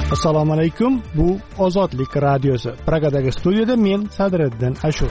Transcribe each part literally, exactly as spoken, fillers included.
Assalomu alaykum. Bu Ozodlik radiosi. Pragadagi studiyada men Sadriddin Ashur.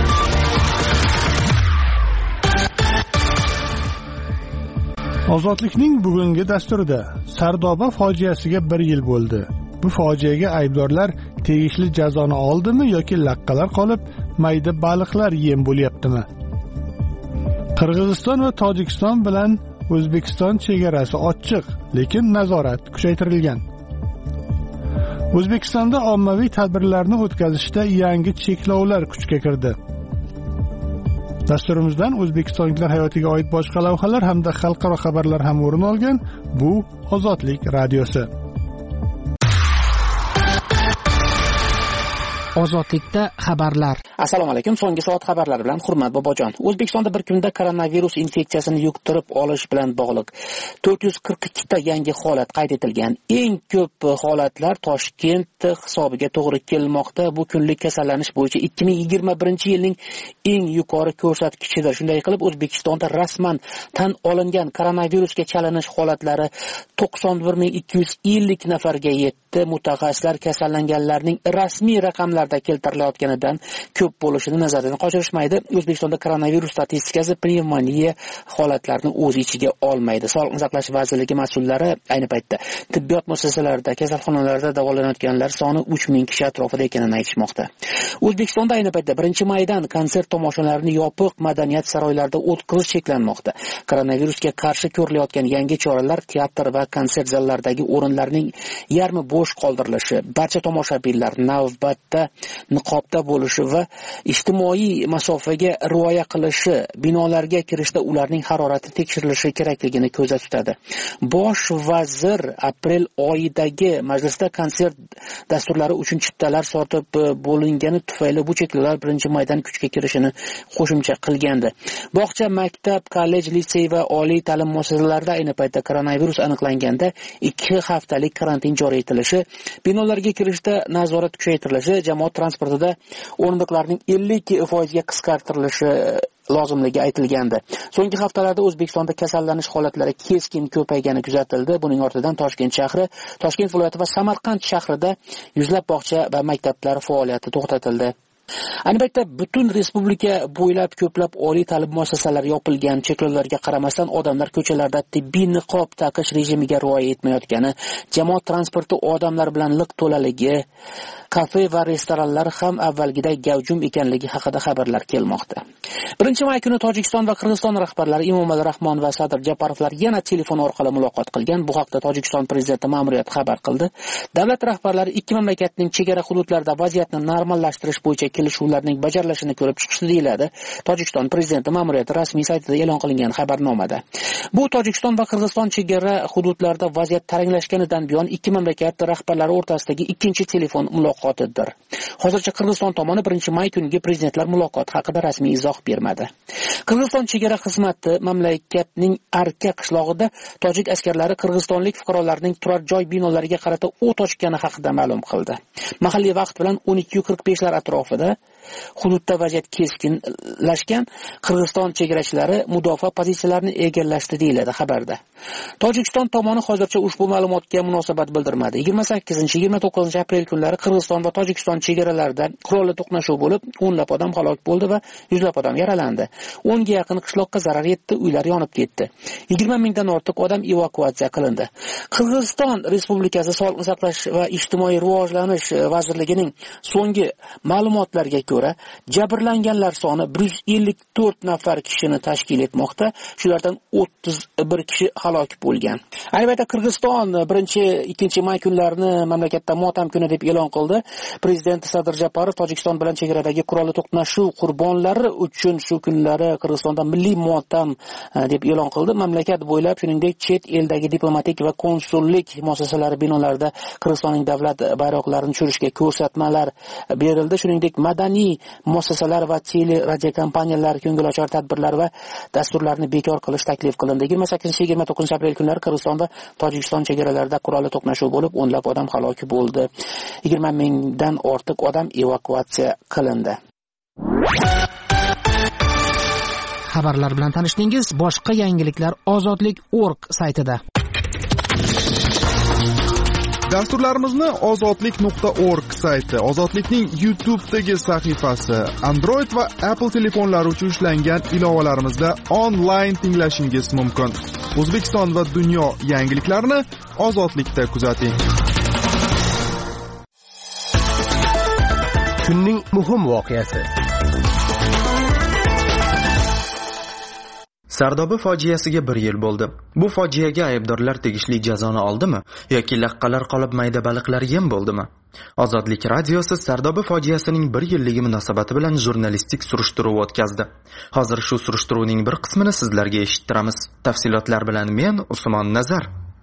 Ozodlikning bugungi dasturida Sardoba fojiasiga bir yil bo'ldi. Bu fojiaga aybdorlar tegishli jazoni oldimi yoki laqqalar qolib, mayda baliqlar yem bo'lyaptimi? Qirg'iziston va Tojikiston bilan O'zbekiston chegarasi ochiq, lekin nazorat kuchaytirilgan. O'zbekistonda ommaviy tadbirlarni o'tkazishda yangi cheklovlar kuchga kirdi. Dasturimizdan O'zbekistonliklar hayotiga oid boshqa lavhalar hamda xalqaro xabarlar ham o'rin olgan. Bu Ozodlik radiosi. Ozodlikda xabarlar. Assalomu alaykum. So'nggi soat xabarlari bilan Hurmat Bobojon. O'zbekistonda bir kunda koronavirus infeksiyasini yuqtirib olish bilan bog'liq to'rt yuz qirq ikki ta yangi holat qayd etilgan. Eng ko'p holatlar Toshkent hisobiga to'g'ri kelmoqda. Bu kunlik kasallanish bo'yicha ikki ming yigirma birinchi yilning eng yuqori ko'rsatkichidir. Shunday qilib, O'zbekistonda rasman tan olingan koronavirusga chalinish holatlari to'qson bir ming ikki yuz ellik nafarga yetdi. Mutaxassislar kasallanganlarning rasmiy raqamlar keltirilayotganidan ko'p bo'lishini nazardan qochirishmaydi. O'zbekistonda koronavirus statistikasi pnevmoniya holatlarini o'z ichiga olmaydi. Sog'liqni saqlash vazirligi mas'ullari ayni paytda tibbiyot muassasalarida, kasalxonalarda davolanayotganlar soni uch ming kishi atrofida ekanini aytishmoqda. O'zbekistonda ayni paytda birinchi maydan konsert tomoshalarini yopiq madaniyat saroylarida o'tkazish cheklanmoqda. Koronavirusga qarshi ko'rilayotgan yangi choralar teatr va konsert zallaridagi o'rinlarning yarmi bo'sh qoldirilishi, barcha tomoshabinlar navbatda niqobda bo'lishi va ijtimoiy masofaga rioya qilishi, binolarga kirishda ularning harorati tekshirilishi kerakligini ko'zda tutadi. Bosh vazir aprel oyidagi majlisda konsert dasturlari uchun chiptalar sotib bo'lingani tufayli bu cheklovlar birinchi maydan kuchga kirishini qo'shimcha qilgandi. Bog'cha, maktab, kollej, litsey va oliy ta'lim muassasalarida ayni paytda koronavirus aniqlanganda ikki haftalik karantin joriy etilishi, binolarga kirishda nazorat kuchaytirilishi, jamoat transportida o'rindiqlarning ellik foiz ga qisqartirilishi lozimligi aytilgandi. So'nggi haftalarda O'zbekistonda kasallanish holatlari keskin ko'paygani kuzatildi. Buning ortidan Toshkent shahri, Toshkent viloyati va Samarqand shahrida yuzlab bog'cha va maktablar faoliyati to'xtatildi. Ayni paytda butun respublika bo'ylab ko'plab oliy ta'lim muassasalari yopilgan. Cheklovlarga qaramasdan odamlar ko'chalarda tibbiy niqob taqish rejimiga rioya etmayotgani, jamoat transporti odamlar bilan liq to'laligi, kafe va restoranlar ham avvalgiday gavjum ekanligi haqida xabarlar kelmoqda. birinchi may kuni Tojikiston va Qirg'iziston rahbarlari Emomali Rahmon va Sadir Japarovlar yana telefon orqali muloqot qilgan. Bu haqda Tojikiston prezidenti ma'muriyati xabar qildi. Davlat rahbarlari ikki mamlakatning chegara hududlarida vaziyatni normallashtirish bo'yicha kelishuvlarning bajarilishini ko'rib chiqishdi deyiladi Tojikiston prezidenti ma'muriyati rasmiy saytida e'lon qilingan xabarnomada. Bu Tojikiston va Qirg'iziston chegara hududlarida vaziyat taranglashganidan buyon ikki mamlakat rahbarlari o'rtasidagi ikkinchi telefon muloqotidir. Hozircha Qirg'iziston tomoni birinchi may kungi prezidentlar muloqoti haqida rasmiy izoh bermadi. Qirg'iziston chegara xizmati mamlakatning Arka qishlog'ida tojik askarlari qirg'izistonlik fuqarolarning turar joy binolariga qarata o't ochgani haqida ma'lum qildi. Mahalliy vaqt bilan o'n ikki qirq besh lar atrofida hududda vaziyat keskinlashgan. Qirg'iziston chegarachilari mudofaa pozitsiyalarini egallashdi deyiladi xabarda. Tojikiston tomoni hozircha ushbu ma'lumotga munosabat bildirmadi. yigirma sakkizinchi yigirma to'qqizinchi aprel kunlari Qirg'iziston va Tojikiston chegaralarida qurolli to'qnashuv bo'lib, o'nlab odam halok bo'ldi va yuzlab odam yaralandi. o'n ga yaqin qishloqqa zarar yetdi, uylar yonib ketdi. yigirma mingdan ortiq odam evakuatsiya qilindi. Qirg'iziston Respublikasi Sog'liqni saqlash va ijtimoiy rivojlanish vazirligining so'nggi ma'lumotlariga ko'ra, jabrlanganlar soni bir yuz ellik to'rt nafar kishini tashkil etmoqda. Shulardan o'ttiz bir kishi halok bo'lgan. Ayni paytda Qirg'iziston birinchi ikkinchi may kunlarini mamlakatda motam kuni deb e'lon qildi. Prezident Sadir Japarov Tojikiston bilan chegaradagi qurolli to'qnashuv qurbonlari uchun shu kunlari Qirg'izistonda milliy motam deb e'lon qildi. Mamlakat bo'ylab, shuningdek, chet eldagi diplomatik va konsullik muassasalari binolarida Qirg'izistonning davlat bayroqlarini tushirishga ko'rsatmalar berildi. Shuningdek, madaniy muassasalar va tele radio kompaniyalar ko'ngilochar tadbirlar va dasturlarni bekor qilish taklif qilindi. yigirma sakkizinchi yigirma to'qqizinchi aprel kunlari Qirg'iziston va Tojikiston chegaralarida qurolli to'qnashuv bo'lib, o'nlab odam halok bo'ldi. yigirma mingdan ortiq odam evakuatsiya qilindi. Xabarlar bilan tanishdingiz. Boshqa yangiliklar ozodlik точка org saytida. Dasturlarimizni ozodlik nuqta org sayti, Ozodlikning YouTube'dagi sahifasi, Android va Apple telefonlari uchun ishlangan ilovalarimizda onlayn tinglashingiz mumkin. O'zbekiston va dunyo yangiliklarini Ozodlikda kuzating. Kunning muhim voqeasi. Sardoba fojiasiga bir yil bo'ldi. Bu fojiaga aybdorlar tegishli jazoni oldimi yoki laqqalar qolib mayda baliqlar yem bo'ldimi? Ozodlik radiosi Sardoba fojiasining bir yilligi munosabati bilan jurnalistik surishtiruv o'tkazdi. Hozir shu surishtiruvning bir qismini sizlarga eshittiramiz. Tafsilotlar bilan men Usmon Nazar.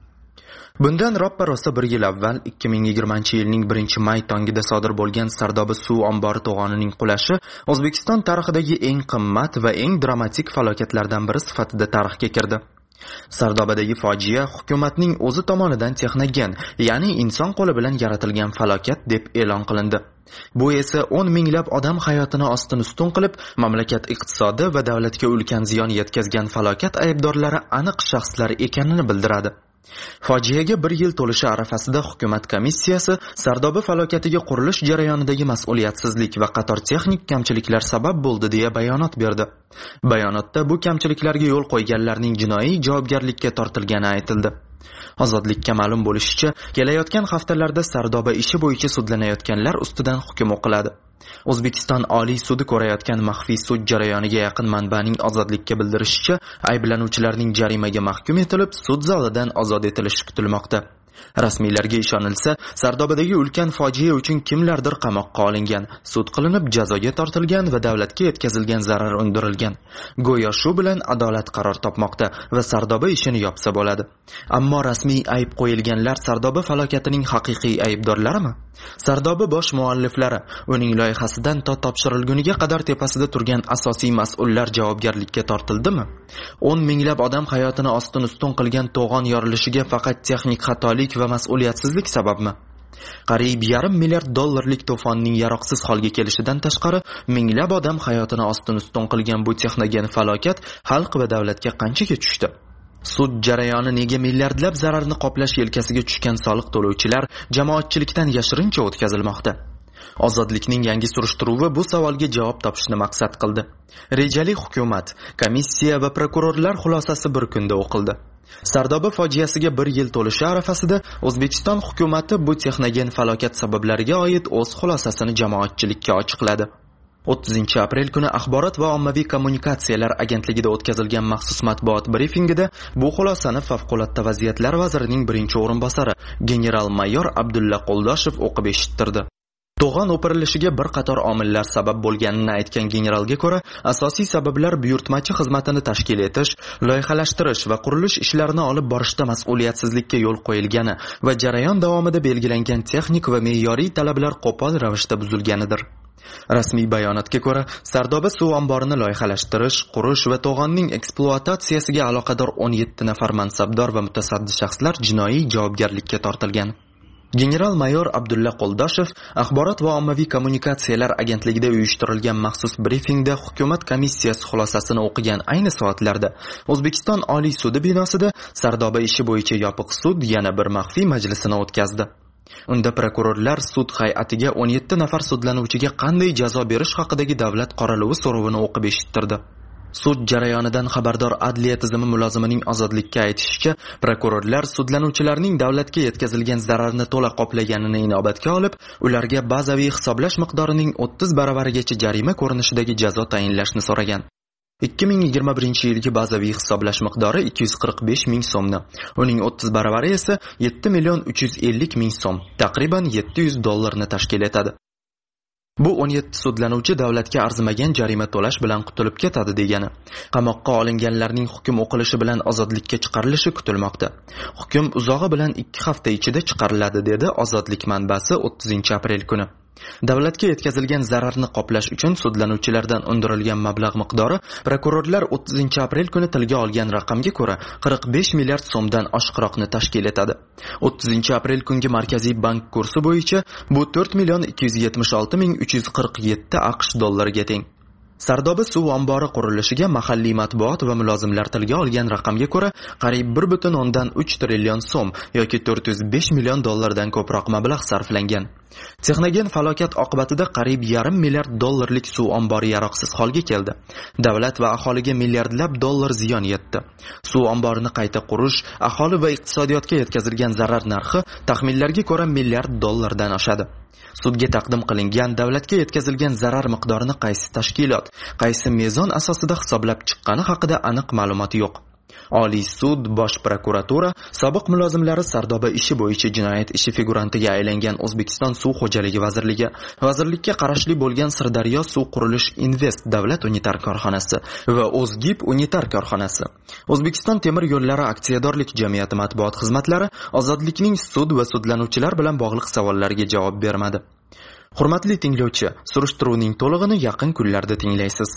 Bundan roppa-rosa bir yil avval ikki ming yigirmanchi yilning birinchi may tongida sodir bo'lgan Sardoba suv ombori to'g'onining qulashi O'zbekiston tarixidagi eng qimmat va eng dramatik falokatlardan biri sifatida tarixga kirdi. Sardobadagi fojia hukumatning o'zi tomonidan texnogen, ya'ni inson qo'li bilan yaratilgan falokat deb e'lon qilindi. Bu esa o'n minglab odam hayotini ostin ustun qilib, mamlakat iqtisodi va davlatga ulkan ziyon yetkazgan falokat aybdorlari aniq shaxslar ekanini bildiradi. Fojiaga bir yil to'lishi arafasida hukumat komissiyasi Sardoba falokatiga qurilish jarayonidagi mas'uliyatsizlik va qator texnik kamchiliklar sabab bo'ldi deya bayonot berdi. Bayonotda bu kamchiliklarga yo'l qo'yganlarning jinoiy javobgarlikka tortilgani aytildi. Ozodlikka ma'lum bo'lishicha, kelayotgan haftalarda Sardoba ishi bo'yicha sudlanayotganlar ustidan hukm o'qiladi. O'zbekiston Oliy sudi ko'rayotgan maxfiy sud jarayoniga yaqin manbaning Ozodlikka bildirishicha, ayblanuvchilarning jarimaga mahkum etilib, sud zalidan ozod etilishi kutilmoqda. Rasmiylarga ishonilsa, Sardobadagi ulkan fojia uchun kimlardir qamoqqa olingan, sud qilinib jazoga tortilgan va davlatga yetkazilgan zarar undirilgan. Go'yo shu bilan adolat qaror topmoqda va Sardoba ishini yopsa bo'ladi. Ammo rasmiy ayb qo'yilganlar Sardoba falokatining haqiqiy aybdorlarimi? Sardoba bosh mualliflari, uning loyihasidan to topshirilguniga qadar tepasida turgan asosiy mas'ullar javobgarlikka tortildimi? o'n minglab odam hayotini ostin ustun qilgan to'g'on yorilishiga faqat texnik xatolik va mas'uliyatsizlik sababmi? Qariyb yarim milliard dollarlik to'fonning yaroqsiz holga kelishidan tashqari, minglab odam hayotini ostin ustun qilgan bu texnogen falokat xalq va davlatga qanchaga tushdi? Sud jarayoni nega milliardlab zararni qoplash yelkasiga tushgan soliq to'lovchilar jamoatchilikdan yashirincha o'tkazilmoqda? Ozodlikning yangi surishtiruvi bu savolga javob topishni maqsad qildi. Rejali hukumat, komissiya va prokurorlar xulosasi bir kunda o'qildi. Sardoba fojiasiga bir yil to'lishi arafasida O'zbekiston hukumati bu texnogen falokat sabablariga oid o'z xulosasini jamoatchilikka ochiqladi. o'ttizinchi aprel kuni Axborot va ommaviy kommunikatsiyalar agentligida o'tkazilgan maxsus matbuot brifingida bu xulosani favqulodda vaziyatlar vazirining birinchi o'rinbosari general-mayor Abdulla Qo'ldoshev o'qib eshittirdi. To'g'on o'pirilishiga bir qator omillar sabab bo'lganini aytgan generalga ko'ra, asosiy sabablar buyurtmachi xizmatini tashkil etish, loyihalashtirish va qurilish ishlarini olib borishda mas'uliyatsizlikka yo'l qo'yilgani va jarayon davomida belgilangan texnik va me'yoriy talablar qo'pol ravishda buzilganidir. Rasmiy bayonotga ko'ra, Sardoba suv omborini loyihalashtirish, qurish va to'g'onning ekspluatatsiyasiga aloqador o'n yetti nafar mansabdor va mutasaddi shaxslar jinoiy javobgarlikka tortilgan. General-mayor Abdulla Qo'ldoshev Axborot va ommaviy kommunikatsiyalar agentligida uyushtirilgan maxsus brifingda hukumat komissiyasi xulosasini o'qigan ayni soatlarda O'zbekiston Oliy sudi binosida Sardoba ishi bo'yicha yopiq sud yana bir maxfiy majlisini o'tkazdi. Unda prokurorlar sud hay'atiga o'n yetti nafar sudlanuvchiga qanday jazo berish haqidagi davlat qoraluvi so'rovini o'qib eshittirdi. Sud jarayonidan xabardor adliya tizimi mulozimining Ozodlikka aytishicha, prokurorlar sudlanuvchilarning davlatga yetkazilgan zararni to'la qoplaganini inobatga olib, ularga bazaviy hisoblash miqdorining o'ttiz baravarigacha jarima ko'rinishidagi jazo tayinlashni so'ragan. ikki ming yigirma birinchi yilgi bazaviy hisoblash miqdori ikki yuz qirq besh ming so'mni, uning o'ttiz baravari esa yetti million uch yuz ellik ming so'm, taqriban yetti yuz dollarni tashkil etadi. Bu o'n yetti sudlanuvchi davlatga arzimagan jarima to'lash bilan qutulib ketadi degani. Qamoqqa olinganlarning hukm o'qilishi bilan ozodlikka chiqarilishi kutilmoqda. Hukm uzog'i bilan ikki hafta ichida chiqariladi, dedi Ozodlik manbasi o'ttizinchi aprel kuni. Davlatga yetkazilgan zararni qoplash uchun sudlanuvchilardan undirilgan mablag' miqdori prokurorlar o'ttizinchi aprel kuni tilga olgan raqamga ko'ra qirq besh milliard so'mdan oshiqroqni tashkil etadi. o'ttizinchi aprel kungi Markaziy bank kursi bo'yicha bu to'rt million ikki yuz yetmish olti ming uch yuz qirq yetti AQSh dollariga teng. Sardoba suv ombori qurilishiga mahalliy matbuot va mulozimlar tilga olgan raqamga ko'ra, qariyb bir butun o'ndan uch trillion so'm yoki to'rt yuz besh million dollardan ko'proq mablag' sarflangan. Texnogen falokat oqibatida qariyb yarim milliard dollarlik suv ombori yaroqsiz holga keldi. Davlat va aholiga milliardlab dollar ziyon yetdi. Suv omborini qayta qurish, aholi va iqtisodiyotga yetkazilgan zarar narxi taxminlarga ko'ra milliard dollardan oshadi. Sudga taqdim qilingan davlatga yetkazilgan zarar miqdorini qaysi tashkilot, qaysi mezon asosida hisoblab chiqqani haqida aniq ma'lumot yo'q. Oliy sud, bosh prokuratura, sobiq mulozimlari Sardoba ishi bo'yicha jinoyat ishi figurantiga aylangan O'zbekiston suv xo'jaligi vazirligi, vazirlikka qarashli bo'lgan Sirdaryo suv qurilish invest davlat unitar korxonasi va O'zgip unitar korxonasi, O'zbekiston temir yo'llari aksiyadorlik jamiyati matbuot xizmatlari ozodlikning sud va sudlanuvchilar bilan bog'liq savollariga javob bermadi. Hurmatli tinglovchi, surishtiruvning to'lig'ini yaqin kunlarda tinglaysiz.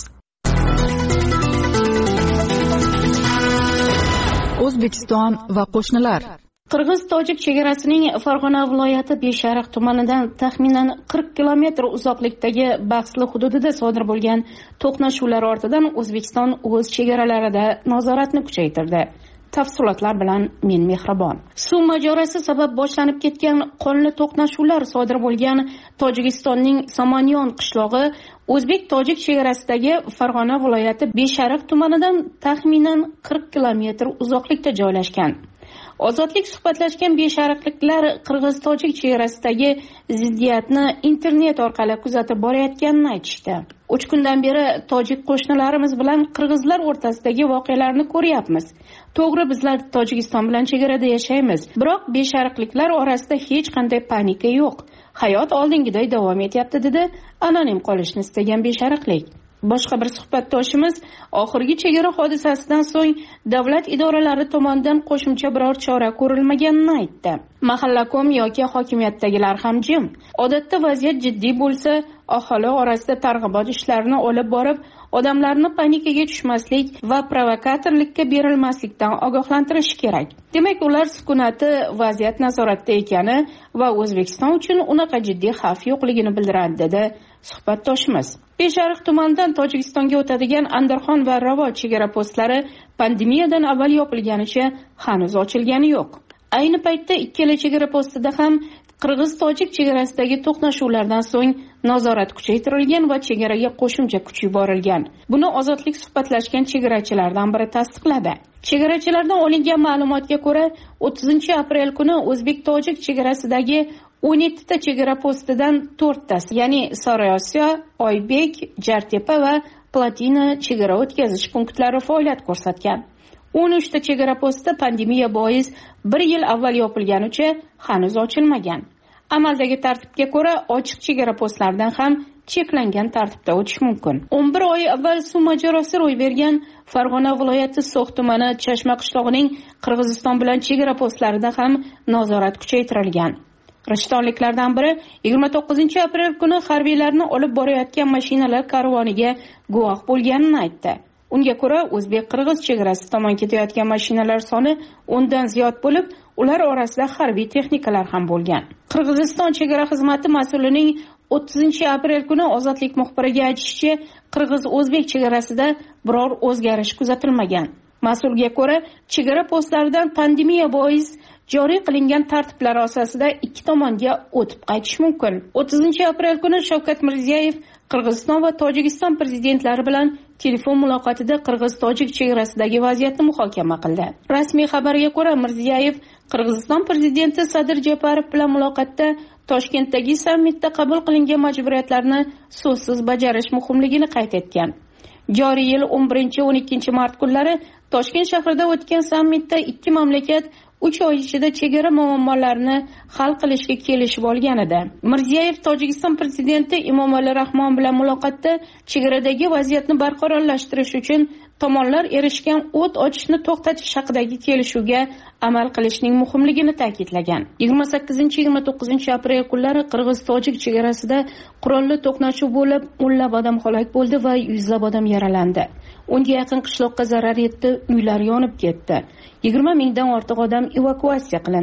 O'zbekiston va qo'shnilar. Qirg'iz-tojik chegarasining Farg'ona viloyati Beshariq tumanidan taxminan qirq kilometr uzoqlikdagi bahsli hududida sodir bo'lgan to'qnashuvlar ortidan O'zbekiston o'z chegaralarida nazoratni kuchaytirdi. Tafsilotlar bilan men Mehribon. Suv mojarosi sabab boshlanib ketgan qonli to'qnashuvlar sodir bo'lgan Tojikistonning Samanyon qishlog'i O'zbek-tojik chegarasidagi Farg'ona viloyati Beshariq tumanidan taxminan qirq kilometr uzoqlikda joylashgan. Ozodlik suhbatlashgan beshariqliklar Qirg'iz-tojik chegarasidagi ziddiyatni internet orqali kuzatib borayotganini aytishdi. uch kundan beri tojik qo'shnilarimiz bilan qirg'izlar o'rtasidagi voqealarni ko'ryapmiz. To'g'ri, bizlar Tojikiston bilan chegarada yashaymiz, biroq beshariqliklar orasida hech qanday panika yo'q. Hayot oldingiday davom etyapti, dedi anonim qolishni istagan beshariqlik. Boshqa bir suhbatdoshimiz oxirgi chegara hodisasidan so'ng davlat idoralari tomonidan qo'shimcha biror chora ko'rilmaganini aytdi. Mahallakom yoki hokimiyatdagilar ham jim. Odatda vaziyat jiddiy bo'lsa, aholi orasida targ'ibot ishlarini olib borib, odamlarni panikaga tushmaslik va provokatorlikka berilmaslikdan ogohlantirish kerak. Demak, ular sukunati vaziyat nazoratda ekani va O'zbekiston uchun unaqa jiddiy xavf yo'qligini bildiradi, dedi suhbatdoshimiz. Beshariq tumanidan Tojikistonga o'tadigan Andarxon va Ravot chegara postlari pandemiyadan avval yopilganicha hanuz ochilgani yo'q. Ayni paytda ikkala chegara postida ham Qirg'iz-tojik chegarasidagi to'qnashuvlardan so'ng nazorat kuchaytirilgan va chegaraga qo'shimcha kuch yuborilgan. Buni ozodlik suhbatlashgan chegarachilardan biri tasdiqladi. Chegarachilardan olingan ma'lumotga ko'ra, o'ttizinchi aprel kuni O'zbek-tojik chegarasidagi o'n yettita chegara postidan to'rttasi, ya'ni Sariosiyo, Oybek, Jartepa va Platina chegara o'tkazish punktlari faoliyat ko'rsatgan. o'n uchta chegara posti pandemiya bois bir yil avval yopilganicha hanuz ochilmagan. Amaldagi tartibga ko'ra ochiq chegara postlaridan ham cheklangan tartibda o'tish mumkin. o'n bir oy avval suv mojarosi ro'y bergan Farg'ona viloyati So'x tumani Chashma qishlog'ining Qirg'iziston bilan chegara postlarida ham nazorat kuchaytirilgan. Rishtonliklardan biri yigirma to'qqizinchi aprel kuni harbiylarni olib borayotgan mashinalar karvoniga guvoh bo'lganini aytdi. Unga ko'ra, o'zbek-qirg'iz chegarasi tomon ketayotgan mashinalar soni o'ndan ziyod bo'lib, ular orasida harbiy texnikalar ham bo'lgan. Qirg'iziston chegara xizmati mas'ulining o'ttizinchi aprel kuni Ozodlik muxbiriga aytishicha, qirg'iz-o'zbek chegarasida biror o'zgarish kuzatilmagan. Mas'ulga ko'ra, chegara postlaridan pandemiya bois joriy qilingan tartiblar asosida ikki tomonga o'tib qaytish mumkin. o'ttizinchi aprel kuni Shavkat Mirziyoyev Qirg'iziston va Tojikiston prezidentlari bilan telefon muloqotida Qirg'iz-tojik chegarasidagi vaziyatni muhokama qildi. Rasmiy xabarga ko'ra, Mirziyoyev Qirg'iziston prezidenti Sadir Japarov bilan muloqotda Toshkentdagi sammitda qabul qilingan majburiyatlarni so'zsiz bajarish muhimligini qayd etgan. Joriy yil o'n birinchi o'n ikkinchi mart kunlari Toshkent shahrida o'tgan sammitda ikki mamlakat uch oy ichida chegara muammolarini hal qilishga kelishib olgan edi. Mirziyoyev Tojikiston prezidenti Emomali Rahmon bilan muloqotda chegaradagi vaziyatni barqarorlashtirish uchun tomonlar erishgan o't ochishni to'xtatish haqidagi kelishuvga amal qilishning muhimligini ta'kidlagan. yigirma sakkizinchi yigirma to'qqizinchi aprel kunlari Qirg'iz-tojik chegarasida qurolli to'qnashuv bo'lib, o'nlab odam halok bo'ldi va yuzlab odam yaralandi. O'nga yaqin qishloqqa zarar yetdi, uylar yonib ketdi. yigirma mingdan ortiq odam evakuatsiya qilindi.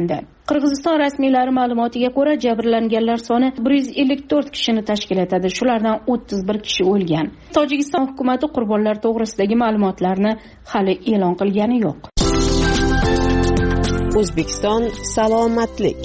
Qirg'iziston rasmiylari ma'lumotiga ko'ra, jabrlanganlar soni bir yuz ellik to'rt kishini tashkil etadi. Shulardan o'ttiz bir kishi o'lgan. Tojikiston hukumati qurbonlar to'g'risidagi ma'lumotlarni hali e'lon qilgani yo'q. O'zbekiston salomatlik.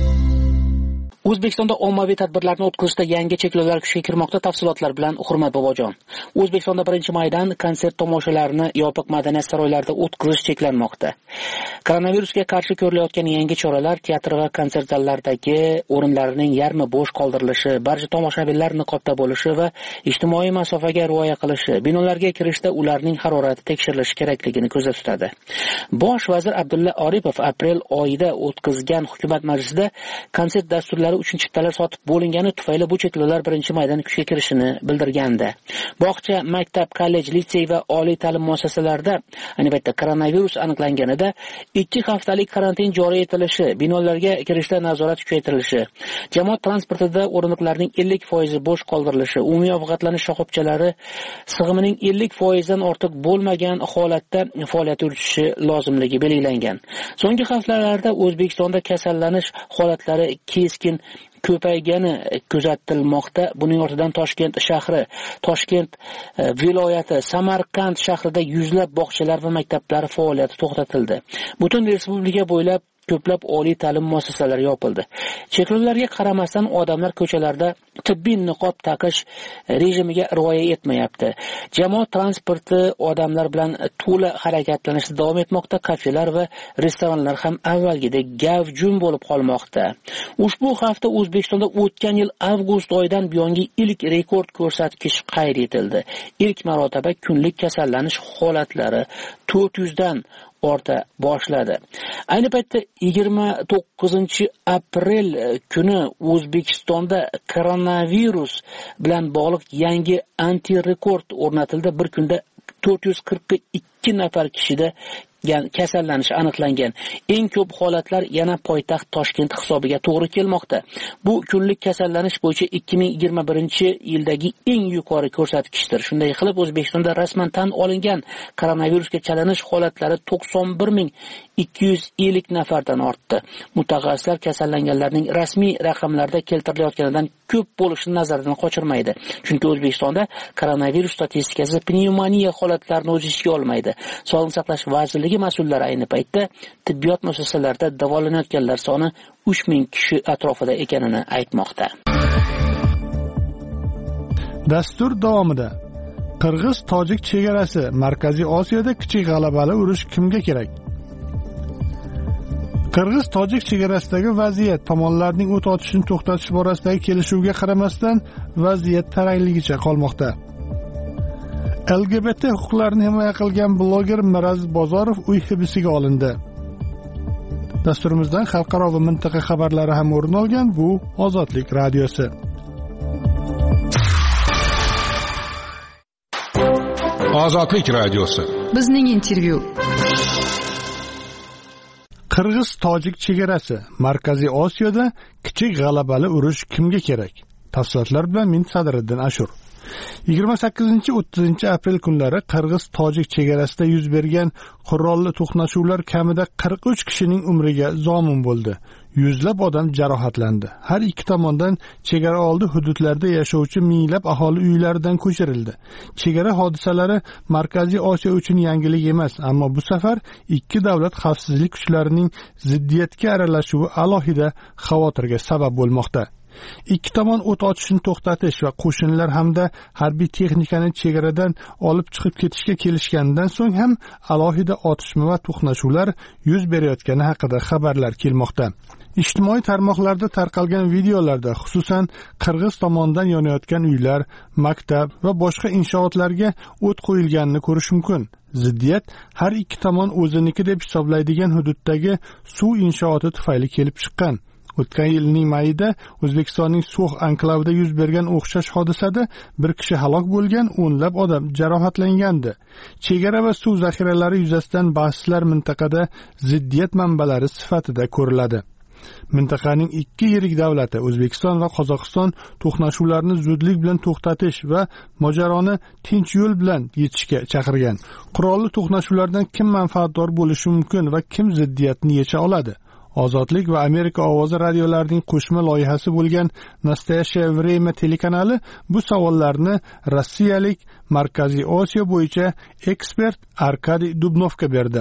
O'zbekistonda ommaviy tadbirlarni o'tkazishda yangi cheklovlar kuchga kirmoqda. Tafsilotlar bilan Hurmat Bobojon. O'zbekistonda birinchi maydan konsert tomoshalarini yopiq madaniyat saroylarida o'tkazish cheklanmoqda. Koronavirusga qarshi ko'rilayotgan yangi choralar teatr va konsert zallaridagi o'rinlarning yarmi bo'sh qoldirilishi, barcha tomoshabinlar niqobda bo'lishi va ijtimoiy masofaga rioya qilishi, binolarga kirishda ularning harorati tekshirilishi kerakligini ko'zda tutadi. Bosh vazir Abdulla Oripov aprel oyida o'tkazgan hukumat majlisida konsert dasturlari uchun chiptalar sotib bo'lingani tufayli bu cheklovlar birinchi maydan kuchga kirishini bildirgandi. Bog'cha, maktab, kollej, litsey va oliy ta'lim muassasalarida ayni paytda koronavirus aniqlanganida ikki haftalik karantin joriy etilishi, binolarga kirishda nazorat kuchaytirilishi, jamoat transportida o'rindiqlarning ellik foiz bo'sh qoldirilishi, umumiy ovqatlanish shoxobchalari sig'imining ellik foiz dan ortiq bo'lmagan holatda faoliyat yuritishi lozimligi belgilangan. So'nggi haftalarda O'zbekistonda kasallanish holatlari keskin ko'paygani kuzatilmoqda. Buning ortidan Toshkent shahri, Toshkent viloyati, Samarqand shahrida yuzlab bog'chalar va maktablar faoliyati to'xtatildi. Butun respublika bo'ylab ko'plab oliy ta'lim muassasalari yopildi. Cheklovlarga qaramasdan odamlar ko'chalarda tibbiy niqob taqish rejimiga rioya etmayapti. Jamoat transporti odamlar bilan to'la harakatlanishda davom etmoqda. Kafelar va restoranlar ham avvalgidek gavjum bo'lib qolmoqda. Ushbu hafta O'zbekistonda o'tgan yil avgust oyidan buyongi ilk rekord ko'rsatkich qayd etildi. Ilk marotaba kunlik kasallanish holatlari to'rt yuz dan orta boshladi. Ayni paytda yigirma to'qqizinchi aprel kuni O'zbekistonda koronavirus bilan bog'liq yangi antirekord o'rnatildi. Bir kunda to'rt yuz qirq ikki nafar kishida kasallanish aniqlangan. Eng ko'p holatlar yana poytaxt Toshkent hisobiga to'g'ri kelmoqda. Bu kunlik kasallanish bo'yicha ikki ming yigirma birinchi yildagi eng yuqori ko'rsatkichdir. Shunday qilib O'zbekistonda rasman tan olingan koronavirusga chalinish holatlari to'qson bir ming ikki yuz ellik nafardan ortdi. Mutaxassislar kasallanganlarning rasmiy raqamlarda keltirilayotganidan ko'p bo'lishini nazardan qochirmaydi. Chunki O'zbekistonda koronavirus statistikasi pnevmoniya holatlarini o'z ichiga olmaydi. Sog'liqni saqlash vazirligi mas'ullari ayni paytda tibbiyot muassasalarida davolanayotganlar soni uch ming kishi atrofida ekanini aytmoqda. Dastur davomida Qirg'iz-Tojik chegarasi Markaziy Osiyoda kichik g'alabali urush kimga kerak? Qirg'iz-Tojik chegarasidagi vaziyat tomonlarning o't ochishni to'xtatish borasidagi kelishuvga qaramasdan vaziyat tarangligicha qolmoqda. L G B T huquqlarini himoya qilgan bloger Miraz Bozorov uy hibsiga olindi. Dasturimizdan xalqaro va mintaqa xabarlari ham o'rin olgan. Bu Ozodlik radiosi. Ozodlik radiosi. Bizning intervyu. Qirg'iz-Tojik chegarasi Markaziy Osiyoda kichik g'alabali urush kimga kerak? Tafsilotlar bilan men Sadriddin Ashur. yigirma sakkizinchi o'ttizinchi aprel kunlari Qirg'iz-Tojik chegarasida yuz bergan qurolli to'qnashuvlar kamida qirq uch kishining umriga zomin bo'ldi. Yuzlab odam jarohatlandi. Har ikki tomondan chegara oldi hududlarda yashovchi minglab aholi uylaridan ko'chirildi. Chegara hodisalari Markaziy Osiyo uchun yangilik emas, ammo bu safar ikki davlat xavfsizlik kuchlarining ziddiyatga aralashuvi alohida xavotirga sabab bo'lmoqda. Ikki tomon o't ochishni to'xtatish va qo'shinlar hamda harbiy texnikani chegaradan olib chiqib ketishga kelishgandan so'ng ham alohida otishma va to'qnashuvlar yuz berayotgani haqida xabarlar kelmoqda. Ijtimoiy tarmoqlarda tarqalgan videolarda xususan Qirg'iz tomonidan yonayotgan uylar, maktab va boshqa inshootlarga o't qo'yilganini ko'rish mumkin. Ziddiyat har ikki tomon o'ziniki deb hisoblaydigan hududdagi suv inshooti tufayli kelib chiqqan. O'tgan yilning mayida O'zbekistonning So'x anklavida yuz bergan o'xshash hodisada bir kishi halok bo'lgan, o'nlab odam jarohatlangandi. Chegara va suv zaxiralari yuzasidan bahslar mintaqada ziddiyat manbalari sifatida ko'riladi. Mintaqaning ikki yirik davlati O'zbekiston va Qozog'iston to'qnashuvlarni zudlik bilan to'xtatish va mojaroni tinch yo'l bilan yechishga chaqirgan. Qurolli to'qnashuvlardan kim manfaatdor bo'lishi mumkin va kim ziddiyatni yecha oladi? Ozodlik va Amerika ovozi radiolarining qo'shma loyihasi bo'lgan Nastoyashaya Vremya telekanali bu savollarni rossiyalik Markaziy Osiyo bo'yicha ekspert Arkadiy Dubnovga berdi.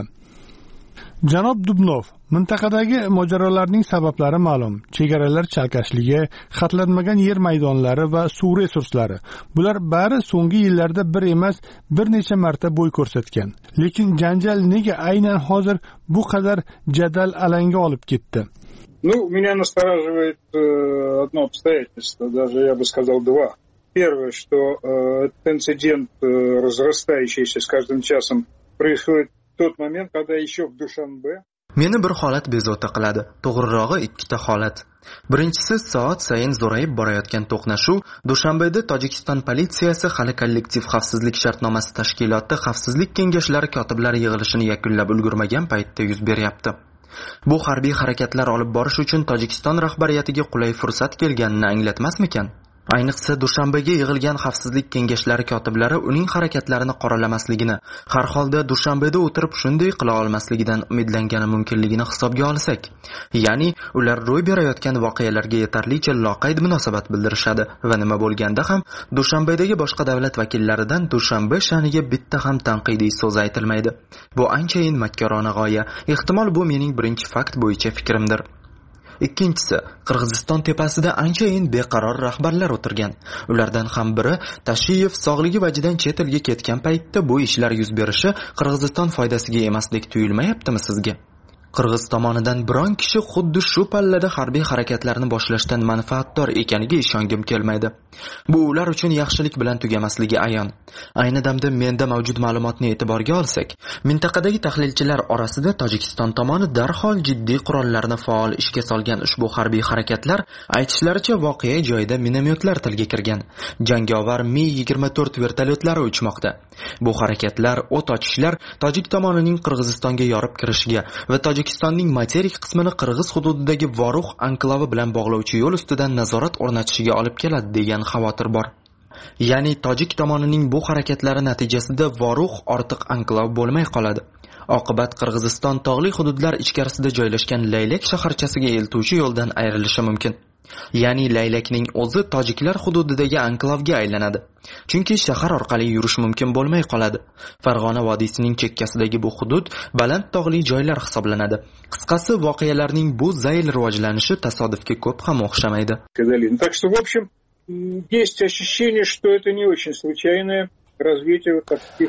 Janob Dubnov, mintaqadagi mojarolarning sabablari ma'lum. Chegaralar chalkashligi, xatlanmagan yer maydonlari va suv resurslari. Bular bari so'nggi yillarda bir emas, bir necha marta bo'y ko'rsatgan. Lekin janjal nega aynan hozir bu qadar jadal alanga olib ketdi? Ну, меня настораживает э, одно обстоятельство, даже я бы сказал два. Первое, что э, этот инцидент, э, разрастающийся с каждым часом, происходит в тот момент, когда еще в Душанбе. Meni bir holat bezovta qiladi. To'g'rirog'i ikkita holat. Birinchisi, soat sayin zo'rayib borayotgan to'qnashuv Dushanbeda Tojikiston politsiyasi hali kollektiv xavfsizlik shartnomasi tashkiloti xavfsizlik kengashlari kotiblari yig'ilishini yakunlab ulgurmagan paytda yuz beryapti. Bu harbiy harakatlar olib borish uchun Tojikiston rahbariyatiga qulay fursat kelganini anglatmasmikan? Ayniqsa Dushanbega yig'ilgan xavfsizlik kengashlari kotiblari uning harakatlarini qoralamasligini, har holda Dushanbeda o'tirib shunday qila olmasligidan umidlangani mumkinligini hisobga olsak, ya'ni ular ro'y berayotgan voqealarga yetarlicha loqayd munosabat bildirishadi va nima bo'lganda ham Dushanbedagi boshqa davlat vakillaridan Dushanbe sha'niga bitta ham tanqidiy so'z aytilmaydi. Bu anchayin makkorona g'oya. Ehtimol bu mening birinchi fakt bo'yicha fikrimdir. Ikkinchisi, Qirg'iziston tepasida anchayin beqaror rahbarlar o'tirgan. Ulardan ham biri Tashiyev sog'ligi vajidan chet elga ketgan paytda bu ishlar yuz berishi Qirg'iziston foydasiga emasdek tuyulmayaptimi sizga? Qirg'iz tomonidan biron kishi xuddi shu pallada harbiy harakatlarni boshlashdan manfaatdor ekaniga ishongim kelmaydi. Bu ular uchun yaxshilik bilan tugamasligi ayon. Ayni damda menda mavjud ma'lumotni e'tiborga olsak, mintaqadagi tahlilchilar orasida Tojikiston tomoni darhol jiddiy qurollarni faol ishga solgan ushbu harbiy harakatlar aytishlaricha voqea joyida minomyotlar tilga kirgan. Jangovar Mi yigirma to'rt vertolyotlari uchmoqda. Bu harakatlar, o't ochishlar Tojik tomonining Qirg'izistonga yorib kirishiga va Tojikistonning materik qismini Qirg'iz hududidagi Vorux anklavi bilan bog'lovchi yo'l ustidan nazorat o'rnatishiga olib keladi degan xavotir bor. Ya'ni Tojik tomonining bu harakatlari natijasida Vorux ortiq anklav bo'lmay qoladi. Oqibat Qirg'iziston tog'li hududlar ichkarisida joylashgan Laylak shaharchasiga eltuvchi yo'ldan ayrilishi mumkin. Ya'ni Laylakning o'zi tojiklar hududidagi anklavga aylanadi. Chunki shahar orqali yurish mumkin bo'lmay qoladi. Farg'ona vodiysining chekkasidagi bu hudud baland tog'li joylar hisoblanadi. Qisqasi, voqealarning bu zayl rivojlanishi tasodifga ko'p ham o'xshamaydi. Так что, в общем, есть ощущение, что это не очень случайное развитие вот таких.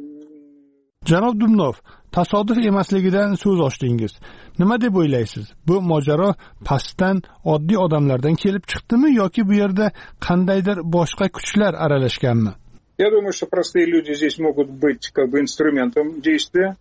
Janob Dubnov, tasodif emasligidan so'z ochdingiz. Nima deb o'ylaysiz? Bu mojaro pastdan oddiy odamlardan kelib chiqdimi yoki bu yerda qandaydir boshqa kuchlar aralashganmi? Я думаю, что простые люди здесь могут быть как бы инструментом действия,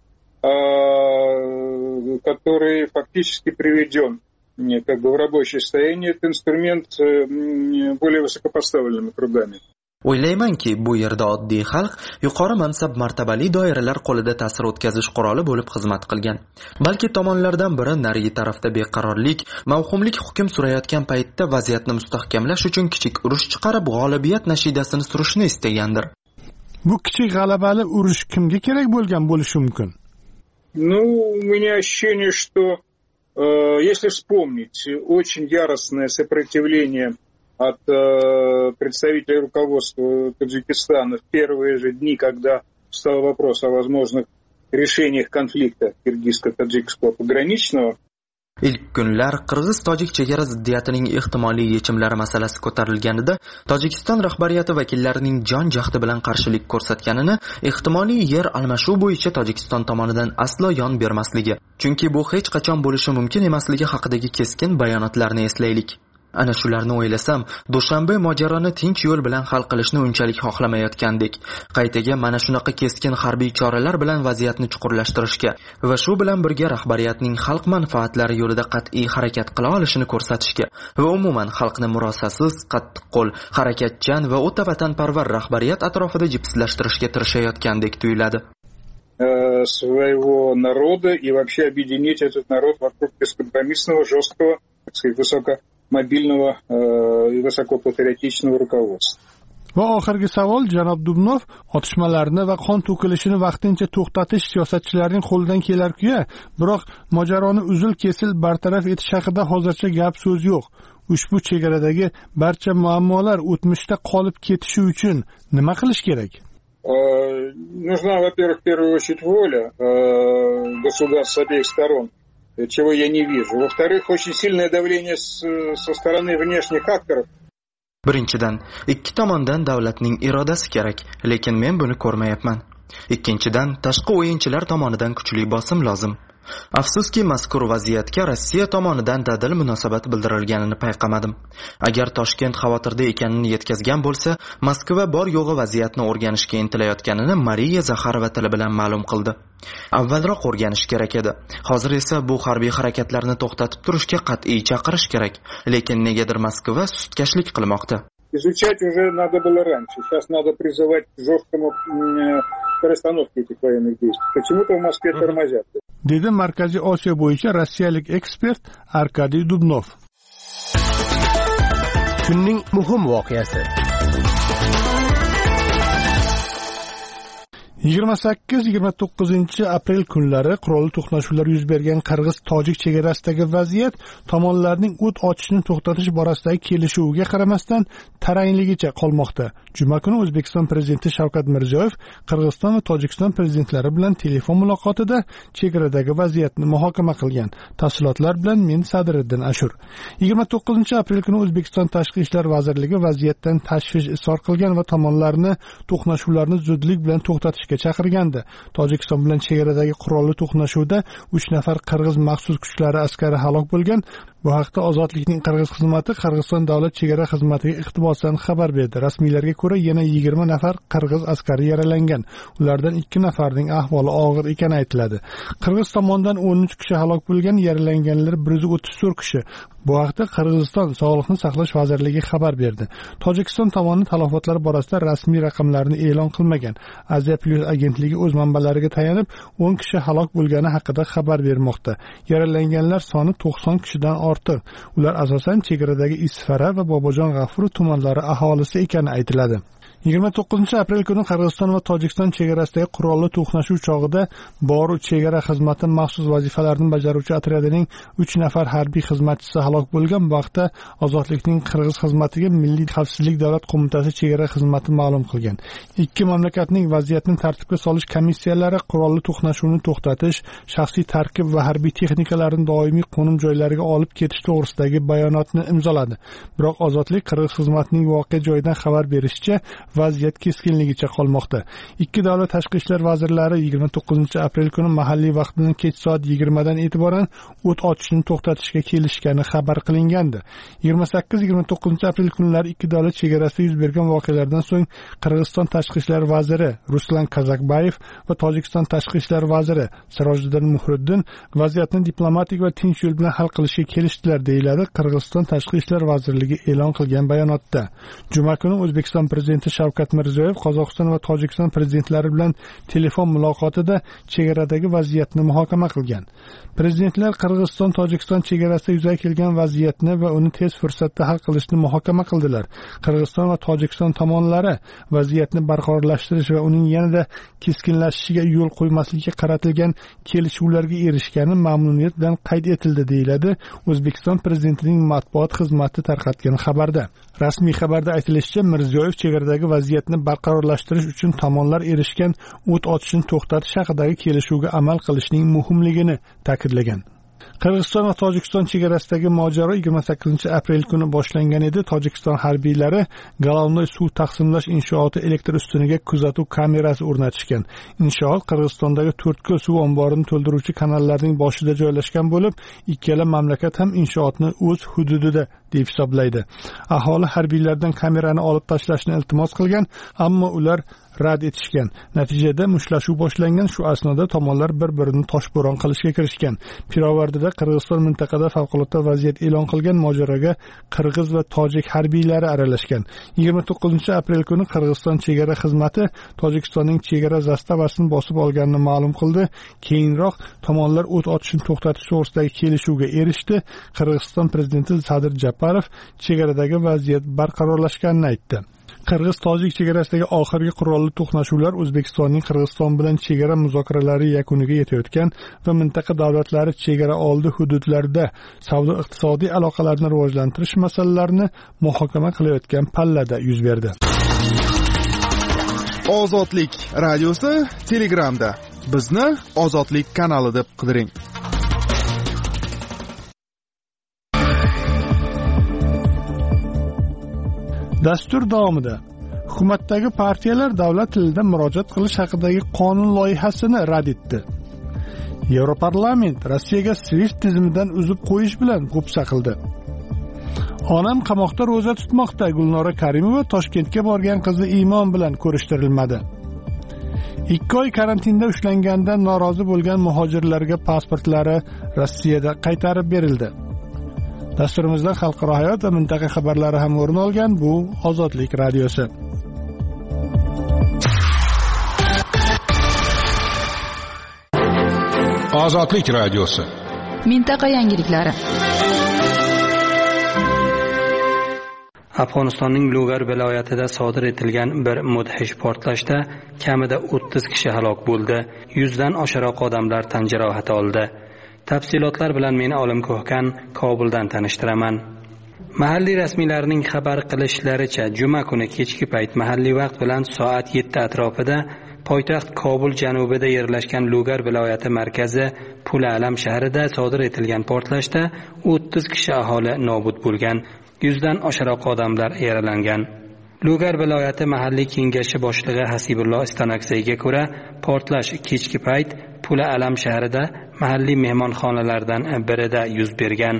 который фактически приведен как бы в рабочее состояние. Этот инструмент более высокопоставленными кругами. O'ylaymanki, bu yerda oddiy xalq yuqori mansab martabali doiralar qo'lida ta'sir o'tkazish quroli bo'lib xizmat qilgan. Balki tomonlardan biri narigi tarafda beqarorlik, mavhumlik hukm surayotgan paytda vaziyatni mustahkamlash uchun kichik urush chiqarib g'olibiyat nashidasini surishni istagandir. Bu kichik g'alabali urush kimga kerak bo'lgan bo'lishi mumkin? Ну, у меня ощущение, что э, если вспомнить очень яростное сопротивление от э, представителей руководства Таджикистана в первые же дни, когда встал вопрос о возможных решениях конфликта киргизско-таджикского пограничного. Ilk kunlar Qirg'iz-Tojik chegara ziddiyatining ehtimoliy yechimlari masalasi ko'tarilganida Tojikiston rahbariyati vakillarining jon jahdi bilan qarshilik ko'rsatganini, ehtimoliy yer almashuv bo'yicha Tojikiston tomonidan aslo yon bermasligi, chunki bu hech qachon bo'lishi mumkin emasligi haqidagi keskin bayonotlarni eslaylik. Ana shularni o'ylasam, Dushanbe mojaroni tinch yo'l bilan hal qilishni unchalik xohlamayotgandek, qaytaga mana shunaqa keskin harbiy choralar bilan vaziyatni chuqurlashtirishga va shu bilan birga rahbariyatning xalq manfaatlari yo'lida qat'iy harakat qila olishini ko'rsatishga va umuman xalqni murosasiz, qattiqqo'l, harakatchan va o'ta vatanparvar rahbariyat atrofida jipslashtirishga tirishayotgandek tuyuladi. Своего народа и вообще объединить этот народ вокруг бескомпромиссного, жесткого, так сказать, высоко мобильного и высокопатриотичного руководства. Va oxirgi savol, janob Dubnov, otishmalarni va qon to'kilishini vaqtincha to'xtatish siyosatchilarning qo'lidan kelar-ku, biroq mojaroni uzil-kesil bartaraf etish haqida hozircha gap so'z yo'q. Ushbu chegaradagi barcha muammolar o'tmishda qolib ketishi uchun nima qilish kerak? Нужна, во-первых, в первую очередь воля государств с обеих сторон, чего я не вижу. Во-вторых, очень сильное давление со стороны внешних акторов. Birinchidan, ikki tomondan davlatning irodasi kerak, lekin men buni ko'rmayapman. Ikkinchidan, tashqi o'yinchilar tomonidan kuchli bosim lozim. Afsuski, mazkur vaziyatga Rossiya tomonidan dadil munosabat bildirilganini payqamadim. Agar Toshkent xavotirda ekanini yetkazgan bo'lsa, Moskva bor yo'g'i vaziyatni o'rganishga intilayotganini Mariya Zaxarova tili bilan ma'lum qildi. Avvalroq o'rganish kerak edi. Hozir esa bu harbiy harakatlarni to'xtatib turishga qat'iy chaqirish kerak, lekin negadir Moskva sustkashlik qilmoqda. Изучать уже надо было раньше. Сейчас надо призывать к жесткому перестановке этих военных действий. Почему-то в Москве тормозят. Dedi Markaziy Osiyo bo'yicha rossiyalik ekspert Arkadiy Dubnov. Kunning muhim voqeasi. yigirma sakkiz yigirma to'qqizinchi aprel kunlari qurolli to'qnashuvlar yuz bergan Qirg'iz-Tojik chegarasidagi vaziyat tomonlarning o't ochishni to'xtatish borasidagi kelishuviga qaramasdan tarangligicha qolmoqda. Juma kuni O'zbekiston prezidenti Shavkat Mirziyoyev Qirg'iziston va Tojikiston prezidentlari bilan telefon muloqotida chegaradagi vaziyatni muhokama qilgan. Tafsilotlar bilan men Sadriddin Ashur. yigirma to'qqizinchi aprel kuni O'zbekiston Tashqi ishlar vazirligi vaziyatdan tashvish izhor qilgan va tomonlarni to'qnashuvlarni zudlik bilan to'xtatish chaqirgandi. Tojikiston bilan chegaradagi qurolli to'qnashuvda uch nafar qirg'iz maxsus kuchlari askari halok bo'lgan. Bu haqda Ozodlikning Qirg'iz xizmati Qirg'iziston davlat chegara xizmatiga iqtibosdan xabar berdi. Rasmiylarga ko'ra yana yigirma nafar qirg'iz askari yaralangan. Ulardan ikki nafarining ahvoli og'ir ekani aytiladi. Qirg'iz tomonidan o'n uch kishi halok bo'lgan, yaralanganlar bir yuz o'ttiz to'rt kishi. Bu haqda Qirg'iziston Sog'liqni saqlash vazirligi xabar berdi. Tojikiston tomoni talafotlar borasida rasmiy raqamlarni e'lon qilmagan. Aziya Plus agentligi o'z manbalariga tayanib o'n kishi halok bo'lgani haqida xabar bermoqda. Yaralanganlar soni to'qson kishidan ortiq. Ular asosan chegaradagi Isfara va Bobojon G'afur tumanlari aholisi ekani aytiladi. yigirma to'qqizinchi aprel kuni Qirg'iziston va Tojikiston chegarasidagi qurolli to'qnashuv chog'ida Boru chegara xizmati maxsus vazifalarini bajaruvchi otryadining uch nafar harbiy xizmatchisi halok bo'lgan. Bu vaqtda Ozodlikning Qirg'iz xizmatiga Milliy xavfsizlik davlat qo'mitasi chegara xizmati ma'lum qilgan. Ikki mamlakatning vaziyatni tartibga solish komissiyalari qurolli to'qnashuvni to'xtatish, shaxsiy tarkib va harbiy texnikalarni doimiy qo'nim joylariga olib ketish to'g'risidagi bayonotni imzoladi. Biroq Ozodlik Qirg'iz xizmatining voqea joyidan xabar berishicha, vaziyat keskinligicha qolmoqda. Ikki davlat tashqi ishlar vazirlari yigirma to'qqizinchi aprel kuni mahalliy vaqt bilan kech soat yigirma dan e'tiboran o't ochishni to'xtatishga kelishgani xabar qilingandi. yigirma sakkiz yigirma to'qqizinchi aprel kunlari ikki davlat chegarasida yuz bergan voqealardan so'ng Qirg'iziston tashqi ishlar vaziri Ruslan Kazakbayev va Tojikiston tashqi ishlar vaziri Sirojiddin Muhriddin vaziyatni diplomatik va tinch yo'l bilan hal qilishga kelishdilar, deyiladi Qirg'iziston tashqi ishlar vazirligi e'lon qilgan bayonotda. Juma kuni O'zbekiston prezidenti Shavkat Mirziyoyev Qozog'iston va Tojikiston prezidentlari bilan telefon muloqotida chegaradagi vaziyatni muhokama qilgan. Prezidentlar Qirg'iziston Tojikiston chegarasida yuzaga kelgan vaziyatni va uni tez fursatda hal qilishni muhokama qildilar. Qirg'iziston va Tojikiston tomonlari vaziyatni barqarorlashtirish va uning yanada keskinlashishiga yo'l qo'ymaslikka qaratilgan kelishuvlarga erishgani mamnuniyat bilan qayd etildi, deyiladi O'zbekiston prezidentining matbuot xizmati tarqatgan xabarda. Rasmiy xabarda aytilishicha, Mirziyoyev chegaradagi vaziyatni barqarorlashtirish uchun tomonlar erishgan o't ochishni to'xtatish haqidagi kelishuvga amal qilishning muhimligini ta'kidlagan. Qirg'iziston va Tojikiston chegarasidagi mojaro yigirma sakkizinchi aprel kuni boshlangan edi. Tojikiston harbiylari Galovnoy suv taqsimlash inshooti elektr ustuniga kuzatuv kamerasi o'rnatishgan. Inshoot Qirg'izistondagi to'rtko'l suv omborini to'ldiruvchi kanallarning boshida joylashgan bo'lib, ikkala mamlakat ham inshootni o'z hududida deb hisoblaydi. Aholi harbiylardan kamerani olib tashlashni iltimos qilgan, ammo ular rad etishgan. Natijada mushtlashuv boshlangan. Shu asnoda tomonlar bir-birini toshbo'ron qilishga kirishgan. Pirovardida Qirg'iziston mintaqada favqulodda vaziyat e'lon qilgan mojaroga Qirg'iz va Tojik harbiylari aralashgan. yigirma to'qqizinchi aprel kuni Qirg'iziston chegara xizmati Tojikistonning chegara zastavasini bosib olganini ma'lum qildi. Keyinroq tomonlar o't ochishni to'xtatish to'g'risidagi kelishuvga erishdi. Qirg'iziston prezidenti Sadir Japarov chegaradagi vaziyat barqarorlashganini aytdi. Qirg'iz-tojik chegarasidagi oxirgi qurolli to'qnashuvlar O'zbekistonning Qirg'iziston bilan chegara muzokaralari yakuniga yetayotgan va mintaqa davlatlari chegara oldi hududlarda savdo-iqtisodiy aloqalarni rivojlantirish masalalarini muhokama qilayotgan pallada yuz berdi. Ozodlik radiosi Telegramda. Bizni Ozodlik kanali deb qidiring. Dastur davomida hukumatdagi partiyalar davlat tilida murojaat qilish haqidagi qonun loyihasini rad etdi. Yevroparlament Rossiyaga SWIFT tizimidan uzib qo'yish bilan g'ubsa qildi. Onam qamoqda ro'za tutmoqda. Gulnora Karimova Toshkentga borgan qizi Iymon bilan ko'rishtirilmadi. ikki oy karantinda ushlangandan norozi bo'lgan muhojirlarga pasportlari Rossiyada qaytarib berildi. Dasturimizda xalqaro hayot va mintaqa xabarlari ham o'rin olgan. Bu Ozodlik radiosi. Ozodlik radiosi. Mintaqa yangiliklari. Afg'onistonning Lugar viloyatida sodir etilgan bir mudhish portlashda kamida o'ttiz kishi halok bo'ldi. yuzdan oshiqroq odamlar tan jarohati oldi. Tafsilotlar bilan meni Olim Ko'hkan Kobuldan tanishtiraman. Mahalliy rasmiylarning xabar qilishlaricha, juma kuni kechki payt mahalliy vaqt bilan soat yetti atrofida poytaxt Kobul janubida yerlashgan Lugar viloyati markazi Pula Alam shahrida sodir etilgan portlashda o'ttiz kishi aholi nobud bo'lgan. yuzdan oshiqroq odamlar yaralangan. Lugar viloyati mahalliy kengashi boshlig'i Hasibulloh Istanaksayga ko'ra, portlash kechki payt Pula Alam shahrida mahalliy mehmonxonalardan birida yuz bergan.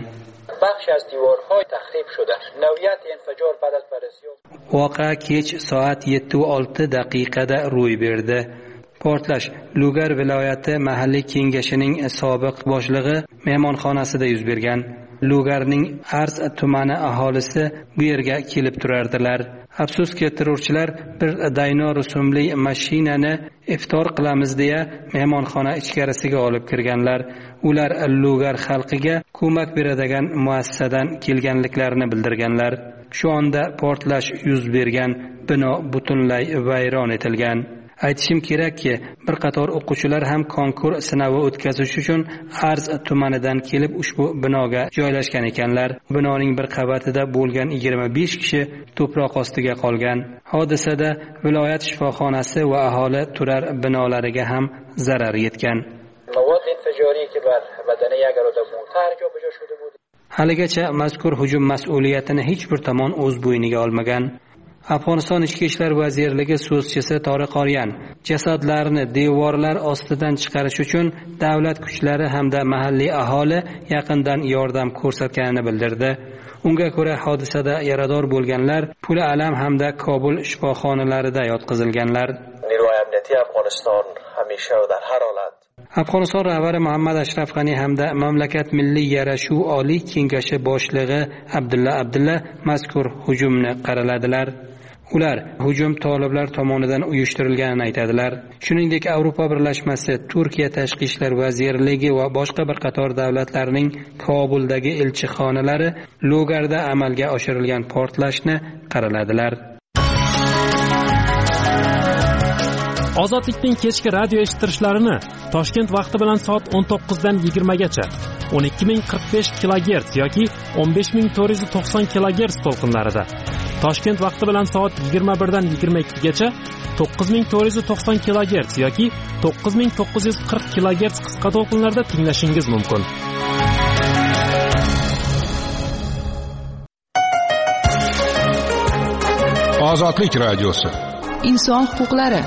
Voqea kech soat yetti va olti daqiqada ro'y berdi. Portlash Lugar viloyati mahalliy kengashining sobiq boshlig'i mehmonxonasida yuz bergan. Lugarning Arz tumani aholisi bu yerga kelib turardilar. Afsuski, terrorchilar bir Dayno rusumli mashinani iftor qilamiz deya mehmonxona ichkarisiga olib kirganlar. Ular Lugar xalqiga ko'mak beradigan muassasadan kelganliklarini bildirganlar. Shu onda portlash yuz bergan, bino butunlay vayron etilgan. Aytishim kerakki, bir qator o'quvchilar ham konkurs sinovi o'tkazish uchun Arz tumanidan kelib ushbu binoga joylashgan ekanlar. Binoning bir qavatida bo'lgan yigirma besh kishi to'proq ostiga qolgan. Hodisada viloyat shifoxonasi va aholi turar binolariga ham zarar yetgan. Haligacha mazkur hujum mas'uliyatini hech bir tomon o'z bo'yniga olmagan. Afg'oniston Ichki ishlar vazirligi so'zchisi Toriq Oryan jasadlarni devorlar ostidan chiqarish uchun davlat kuchlari hamda mahalliy aholi yaqindan yordam ko'rsatganini bildirdi. Unga ko'ra, hodisada yarador bo'lganlar Pula Alam hamda Kobul shifoxonalarida yotqizilganlar. Afg'oniston hamisha va har holat Afg'oniston rahbari Muhammad Ashraf G'ani hamda mamlakat milliy yarashuv oliy kengashi boshlig'i Abdulla Abdulla mazkur hujumni qaraladilar. Ular hujum toliblar tomonidan uyushtirilganini aytadilar. Shuningdek, Avropa birlashmasi, Turkiya tashqi ishlar vazirligi va boshqa bir qator davlatlarning Kobuldagi elchixonalari Lugarda amalga oshirilgan portlashni qaraladilar. Ozodlikning kechki radio eshittirishlarini Toshkent vaqti bilan soat o'n to'qqiz dan yigirma gacha o'n ikki ming qirq besh kilogerts yoki o'n besh ming to'rt yuz to'qson kilogerts to'lqinlarida, Toshkent vaqti bilan soat yigirma bir dan yigirma ikki gacha to'qqiz ming to'rt yuz to'qson kilogerts yoki to'qqiz ming to'qqiz yuz qirq kilogerts qisqa to'lqinlarda tinglashingiz mumkin. Ozodlik radiosi. Inson huquqlari.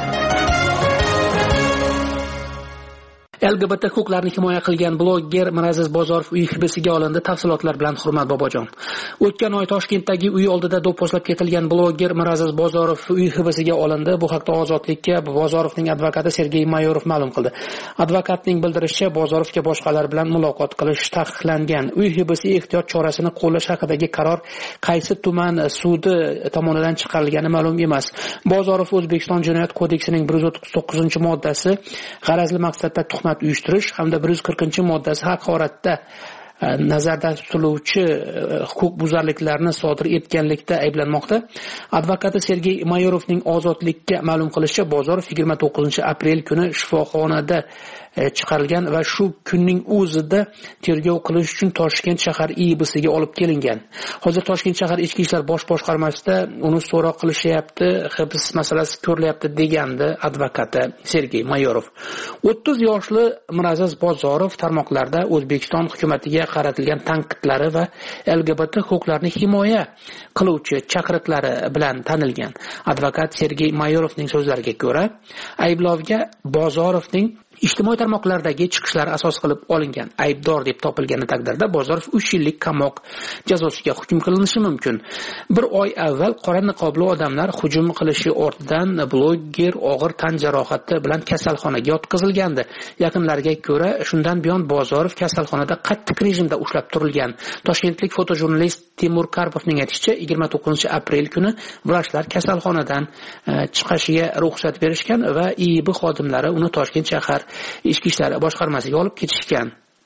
L G B T huquqlarini himoya qilgan blogger Miraziz Bozorov uy hibsiga olindi. Tafsilotlar bilan Hurmat Bobojon. O'tgan oy Toshkentdagi uy oldida do'pposlab ketilgan blogger Miraziz Bozorov uy hibsiga olindi. Bu haqda Ozodlikka Bozorovning advokati Sergey Mayorov ma'lum qildi. Advokatning bildirishicha, Bozorovga boshqalar bilan muloqot qilish taqiqlangan. Uy hibsi ehtiyot chorasini qo'llash haqidagi qaror qaysi tuman sudi tomonidan chiqarilgani ma'lum emas. Bozorov O'zbekiston Jinoyat kodeksining bir yuz o'ttiz to'qqizinchi moddasi g'arazli maqsadda tuhmat uyushtirish hamda bir yuz qirqinchi moddasi haqoratda nazarda tutiluvchi huquqbuzarliklarni sodir etganlikda ayblanmoqda. Advokati Sergey Mayorovning ozodlikka ma'lum qilishicha, Bozorov yigirma to'qqizinchi aprel kuni shifoxonada chiqarilgan va shu kunning o'zida tergov qilish uchun Toshkent shahar I B siga olib kelingan. Hozir Toshkent shahar ichki ishlar bosh boshqarmasida uni so'roq qilishyapti, hibs masalasi ko'rilyapti degandi advokati Sergey Mayorov. o'ttiz yoshli Miraziz Bozorov tarmoqlarda O'zbekiston hukumatiga qaratilgan tanqidlari va L G B T huquqlarini himoya qiluvchi chaqiriqlari bilan tanilgan. Advokat Sergey Mayorovning so'zlariga ko'ra, ayblovga Bozorovning ijtimoiy tarmoqlardagi chiqishlari asos qilib olingan. Aybdor deb topilgani taqdirda Bozorov uch yillik qamoq jazosiga hukm qilinishi mumkin. Bir oy avval qora niqobli odamlar hujum qilishi ortidan bloger og'ir tan jarohati bilan kasalxonaga yotqizilgandi. Yaqinlariga ko'ra, shundan buyon Bozorov kasalxonada qattiq rejimda ushlab turilgan. Toshkentlik fotojurnalist Timur Karpovning aytishicha, yigirma to'qqizinchi aprel kuni vrachlar kasalxonadan chiqishiga ruxsat berishgan va I B xodimlari uni Toshkent shahar ichki ishlar boshqarmasiga olib ketishgan.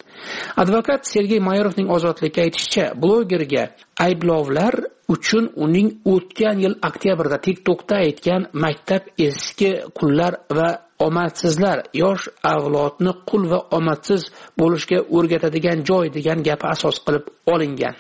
Advokat Sergey Mayorovning ozodlikka aytishicha, blogerga ayblovlar uchun uning o'tgan yil oktyabrda TikTokda aytgan maktab eski qullar va omadsizlar yosh avlodni qul va omadsiz bo'lishga o'rgatadigan joy degan gapi asos qilib olingan.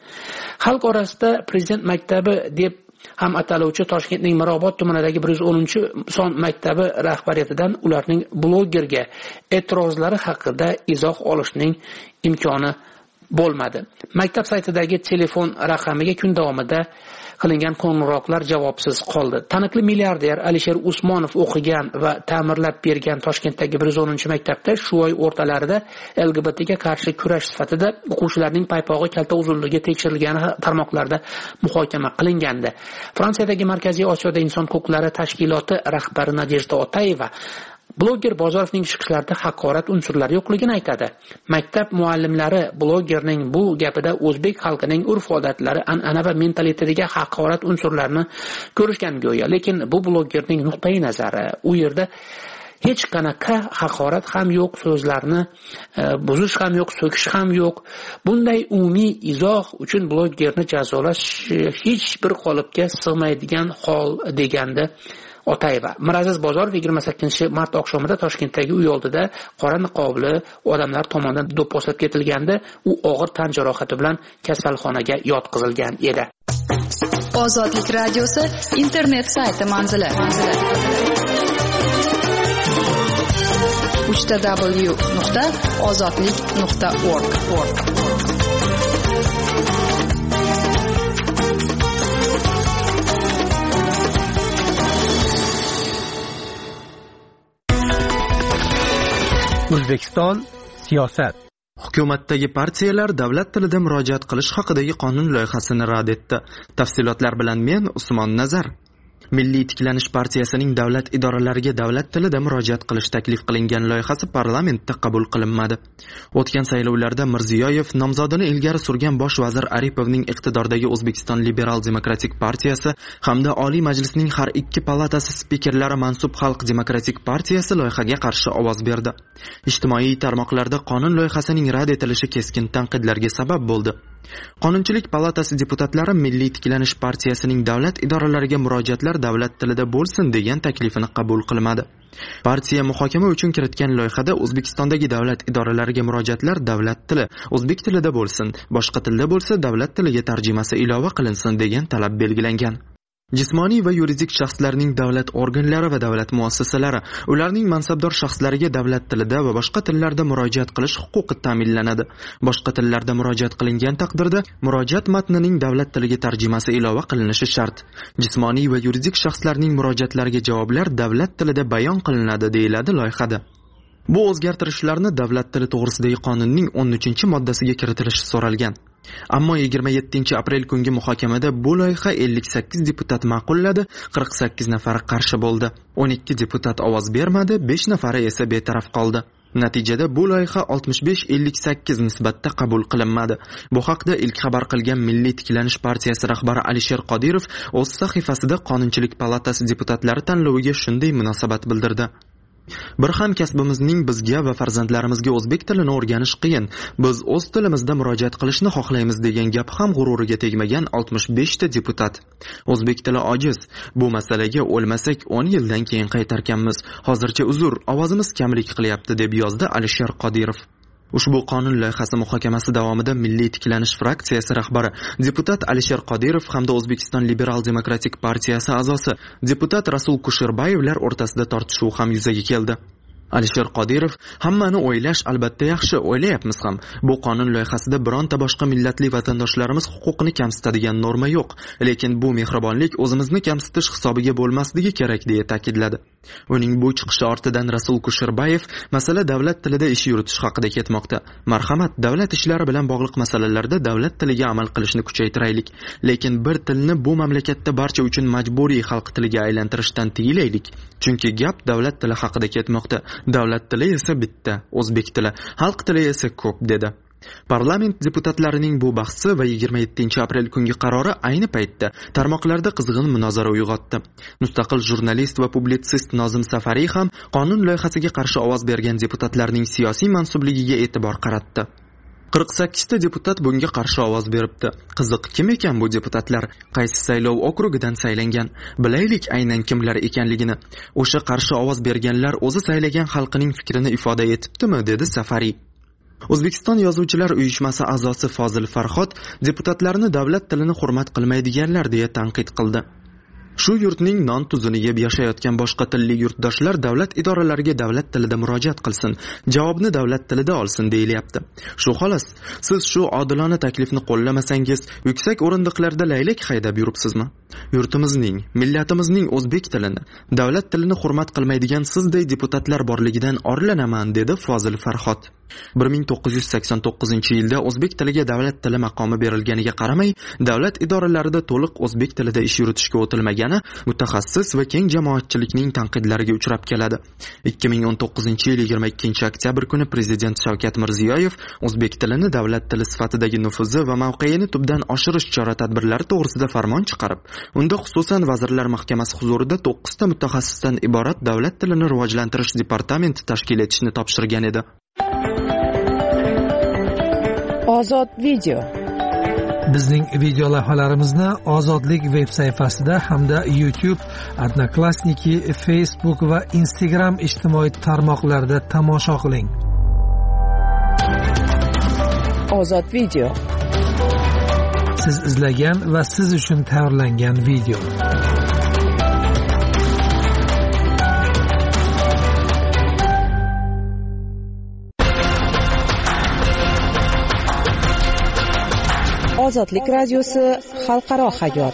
Xalq orasida prezident maktabi deb ham ataluvchi Toshkentning Mirobod tumanidagi bir yuz o'ninchi son maktabi rahbariyatidan ularning blogerga e'tirozlari haqida izoh olishning imkoni bo'lmadi. Maktab saytidagi telefon raqamiga kun davomida qilingan qo'ng'iroqlar javobsiz qoldi. Taniqli milliarder Alisher Usmonov o'qigan va ta'mirlab bergan Toshkentdagi bir yuz o'ninchi maktabda shu oy o'rtalarida L G B T ga qarshi kurash sifatida o'quvchilarning paypog'i kalta uzunligi tekshirilgani tarmoqlarda muhokama qilingandi. Fransiyadagi Markaziy Osiyoda inson huquqlari tashkiloti rahbari Nadejda Otayeva bloger Bozorovning chiqishlarida haqorat unsurlari yo'qligini aytadi. Maktab muallimlari blogerning bu gapida o'zbek xalqining urf-odatlari, an'ana va mentalitetiga haqorat unsurlarini ko'rishgan go'yo, lekin bu blogerning nuqtai nazari. U yerda hech qanaqa haqorat ham yo'q, so'zlarni e, buzish ham yo'q, so'kish ham yo'q. Bunday umumiy izoh uchun blogerni jazolash hech bir qolipga sig'maydigan hol degandi Otayeva. Miraziz Bozorov yigirma sakkizinchi mart oqshomida Toshkentdagi uy oldida qora niqobli odamlar tomonidan do'pposlab ketilganda, u og'ir tan jarohati bilan kasalxonaga yotqizilgan edi. Ozodlik radiosi internet sayti manzili. uch w nuqta ozodlik nuqta org. O'zbekiston siyosat. Hukumatdagi partiyalar davlat tilida murojaat qilish haqidagi qonun loyihasini rad etdi. Tafsilotlar bilan men Usmon Nazar. Milliy tiklanish partiyasining davlat idoralariga davlat tilida murojaat qilish taklif qilingan loyihasi parlamentda qabul qilinmadi. O'tgan saylovlarda Mirziyoyev nomzodini ilgari surgan bosh vazir Aripovning iqtidordagi O'zbekiston Liberal Demokratik partiyasi hamda Oliy Majlisning har ikki palatasi spikerlari mansub Xalq Demokratik partiyasi loyihaga qarshi ovoz berdi. Ijtimoiy tarmoqlarda qonun loyihasining rad etilishi keskin tanqidlarga sabab bo'ldi. Qonunchilik palatasi deputatlari Milliy tiklanish partiyasining davlat idoralariga murojaatlar davlat tilida bo'lsin degan taklifini qabul qilmadi. Partiya muhokama uchun kiritgan loyihada O'zbekistondagi davlat idoralariga murojaatlar davlat tili, o'zbek tilida bo'lsin, boshqa tilda bo'lsa davlat tiliga tarjimasi ilova qilinsin degan talab belgilangan. Jismoniy va yuridik shaxslarning davlat organlari va davlat muassasalari ularning mansabdor shaxslariga davlat tilida va boshqa tillarda murojaat qilish huquqi ta'minlanadi. Boshqa tillarda murojaat qilingan taqdirda murojaat matnining davlat tiliga tarjimasi ilova qilinishi shart. Jismoniy va yuridik shaxslarning murojaatlariga javoblar davlat tilida bayon qilinadi deyiladi loyihada. Bu o'zgartirishlarni davlat tili to'g'risidagi qonunning o'n uchinchi moddasiga kiritilishi so'ralgan. Ammo yigirma yettinchi aprel kungi muhokamada bu loyiha ellik sakkiz deputat ma'qulladi, qirq sakkiz nafari qarshi bo'ldi. o'n ikki deputat ovoz bermadi, besh nafari esa betaraf qoldi. Natijada bu loyiha oltmish besh ellik sakkiz nisbatda qabul qilinmadi. Bu haqda ilk xabar qilgan Milliy tiklanish partiyasi rahbari Alisher Qodirov o'z sahifasida Qonunchilik palatasi deputatlari tanloviga shunday munosabat bildirdi. Bir hamkasbimizning bizga va farzandlarimizga o'zbek tilini o'rganish qiyin, biz o'z tilimizda murojaat qilishni xohlaymiz degan gap ham g'ururiga tegmagan oltmish besh ta deputat. O'zbek tili ojiz. Bu masalaga o'lmasak o'n yildan keyin qaytarkanmiz. Hozircha uzr, ovozimiz kamlik qilyapti deb yozdi Alisher Qodirov. Ushbu qonun loyihasi muhokamasi davomida Milliy tiklanish fraksiyasi rahbari deputat Alisher Qodirov hamda O'zbekiston Liberal demokratik partiyasi a'zosi deputat Rasul Kusherbayevlar o'rtasida tortishuv ham yuzaga keldi. Alisher Qodirov hammani o'ylash albatta yaxshi, o'ylayapmiz ham. Bu qonun loyihasida bironta boshqa millatli vatandoshlarimiz huquqini kamsitadigan norma yo'q, lekin bu mehribonlik o'zimizni kamsitish hisobiga bo'lmasligi kerak deya ta'kidladi. Uning bu chiqishi ortidan Rasul Kusherbayev masala davlat tilida ish yuritish haqida ketmoqda. Marhamat, davlat ishlari bilan bog'liq masalalarda davlat tiliga amal qilishni kuchaytiraylik, lekin bir tilni bu mamlakatda barcha uchun majburiy xalq tiliga aylantirishdan tiyilaylik. Chunki gap davlat tili haqida ketmoqda. Davlat tili esa bitta, o'zbek tili, xalq tili esa ko'p, dedi. Parlament deputatlarining bu bahsi va yigirma yettinchi aprel kungi qarori ayni paytda tarmoqlarda qizg'in munozara uyg'otdi. Mustaqil jurnalist va publitsist Nozim Safariy ham qonun loyihasiga qarshi ovoz bergan deputatlarning siyosiy mansubligiga e'tibor qaratdi. qirq sakkiz ta deputat bunga qarshi ovoz beribdi. Qiziq, kim ekan bu deputatlar? Qaysi saylov okrugidan saylangan? Bilaylik aynan kimlar ekanligini. O'sha qarshi ovoz berganlar o'zi saylagan xalqining fikrini ifoda etibdimi, dedi Safariy. O'zbekiston Yozuvchilar uyushmasi a'zosi Fozil Farhod deputatlarni davlat tilini hurmat qilmaydiganlar deya tanqid qildi. Shu yurtning non tuzini yeb yashayotgan boshqa tilli yurtdoshlar davlat idoralariga davlat tilida murojaat qilsin, javobni davlat tilida olsin deyilyapti. Shu xolos, siz shu odilona taklifni qo'llamasangiz, yuksak o'rindiqlarda laylak haydab yuribsizmi? Yurtimizning, millatimizning o'zbek tilini, davlat tilini hurmat qilmaydigan sizday deputatlar borligidan orlanaman, dedi Fozil Farhod. bir ming to'qqiz yuz sakson to'qqizinchi yilda o'zbek tiliga davlat tili maqomi berilganiga qaramay, davlat idoralarida to'liq o'zbek tilida ish yuritishga o'tilmagani mutaxassis va keng jamoatchilikning tanqidlariga uchrab keladi. ikki ming o'n to'qqizinchi yil yigirma ikkinchi oktyabr kuni Prezident Shavkat Mirziyoyev o'zbek tilini davlat tili sifatidagi nufuzi va mavqeini tubdan oshirish chora-tadbirlari to'g'risida farmon chiqarib, unda xususan Vazirlar Mahkamasi huzurida to'qqiz ta mutaxassisdan iborat davlat tilini rivojlantirish departamenti tashkil etishni topshirgan edi. Ozod video. Bizning video lavhalarimizni Ozodlik veb sayfasida hamda YouTube, Odnoklassniki, Facebook va Instagram ijtimoiy tarmoqlarida tomosha qiling. Ozod video. Siz izlagan va siz uchun tayyorlangan video. Ozodlik radiosi xalqaro hayot.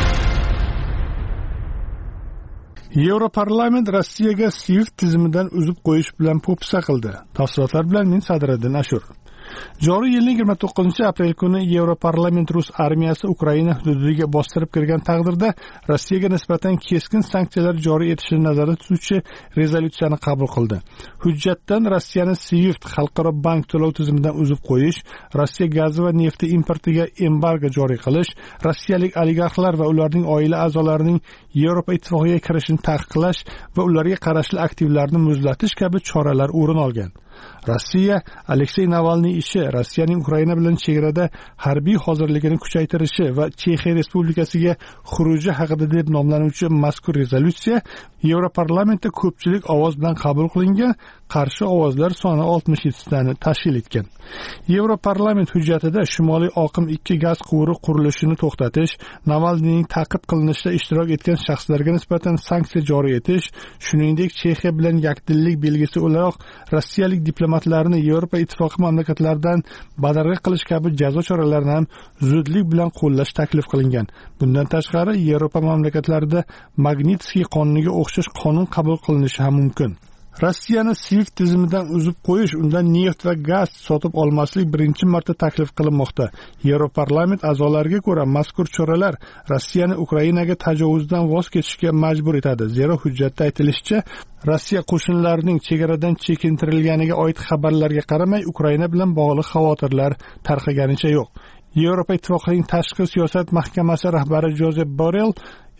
Yevroparlament Rossiyaga SWIFT tizimidan uzib qo'yish bilan po'pisa qildi. Tafsilotlar bilan men Sadriddin Ashur. Joriy yilning yigirma to'qqizinchi aprel kuni Yevroparlament Rus armiyasi Ukraina hududiga bostirib kirgan taqdirda Rossiyaga nisbatan keskin sanksiyalar joriy etishni nazarda tutuvchi rezolyutsiyani qabul qildi. Hujjatdan Rossiyani SWIFT xalqaro bank to'lov tizimidan uzib qo'yish, Rossiya gazi va nefti importiga embargo joriy qilish, rossiyalik oligarxlar va ularning oila a'zolarining Yevropa ittifoqiga kirishini taqiqlash va ularga qarashli aktivlarni muzlatish kabi choralar o'rin olgan. Rossiya Aleksey Navalniy ishi, Rossiyaning Ukraina bilan chegarada harbiy hozirligini kuchaytirishi va Chexiya Respublikasiga xuruji haqida deb nomlanuvchi mazkur rezolyutsiya Yevroparlamentda ko'pchilik ovoz bilan qabul qilingan, qarshi ovozlar soni oltmish yetti tani tashkil etgan. Yevroparlament hujjatida Shimoliy oqim ikki gaz quvuri qurilishini to'xtatish, Navalniyning ta'qib qilinishida ishtirok etgan shaxslarga nisbatan sanksiya joriy etish, shuningdek Chexiya bilan yakdillik belgisi o'laroq rossiyalik diplomatlarni Yevropa ittifoqi mamlakatlaridan badarg'a qilish kabi jazo choralarini ham zudlik bilan qo'llash taklif qilingan. Bundan tashqari, Yevropa mamlakatlarida Magnitskiy qonuniga o'xshash qonun qabul qilinishi ham mumkin. Rossiyani SWIFT tizimidan uzib qo'yish, undan neft va gaz sotib olmaslik birinchi marta taklif qilinmoqda. Yevroparlament a'zolariga ko'ra, mazkur choralar Rossiyani Ukrainaga tajovuzdan voz kechishga majbur etadi. Zero hujjatda aytilishicha, Rossiya qo'shinlarining chegaradan chekintirilganiga oid xabarlarga qaramay, Ukraina bilan bog'liq xavotirlar tarqaganicha yo'q. Yevropa ittifoqining tashqi siyosat mahkamasi rahbari Josep Borrell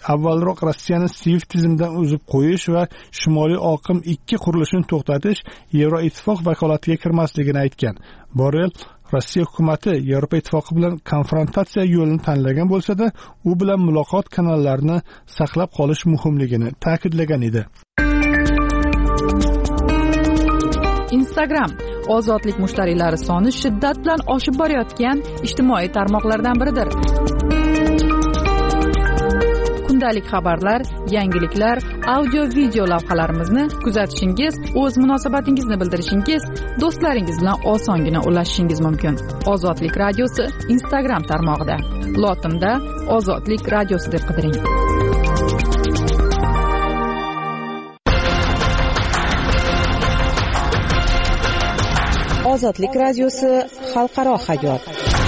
avvalroq Rossiyani SWIFT tizimidan uzib qo'yish va Shimoliy oqim ikki qurilishini to'xtatish Yevroittifoq vakolatiga kirmasligini aytgan. Borrell Rossiya hukumatı Yevropa ittifoqi bilan konfrontatsiya yo'lini tanlagan bo'lsa-da, u bilan muloqot kanallarini saqlab qolish muhimligini ta'kidlagan edi. Instagram ozodlik mushtariylari soni shiddat bilan oshib borayotgan ijtimoiy tarmoqlardan biridir. Kundalik xabarlar, yangiliklar, audio video lavhalarimizni kuzatishingiz, o'z munosabatingizni bildirishingiz, do'stlaringiz bilan osongina ulashishingiz mumkin. Ozodlik radiosi Instagram tarmog'ida. Lotinda Ozodlik radiosi deb qidiring. Ozodlik radiosi xalqaro hayot.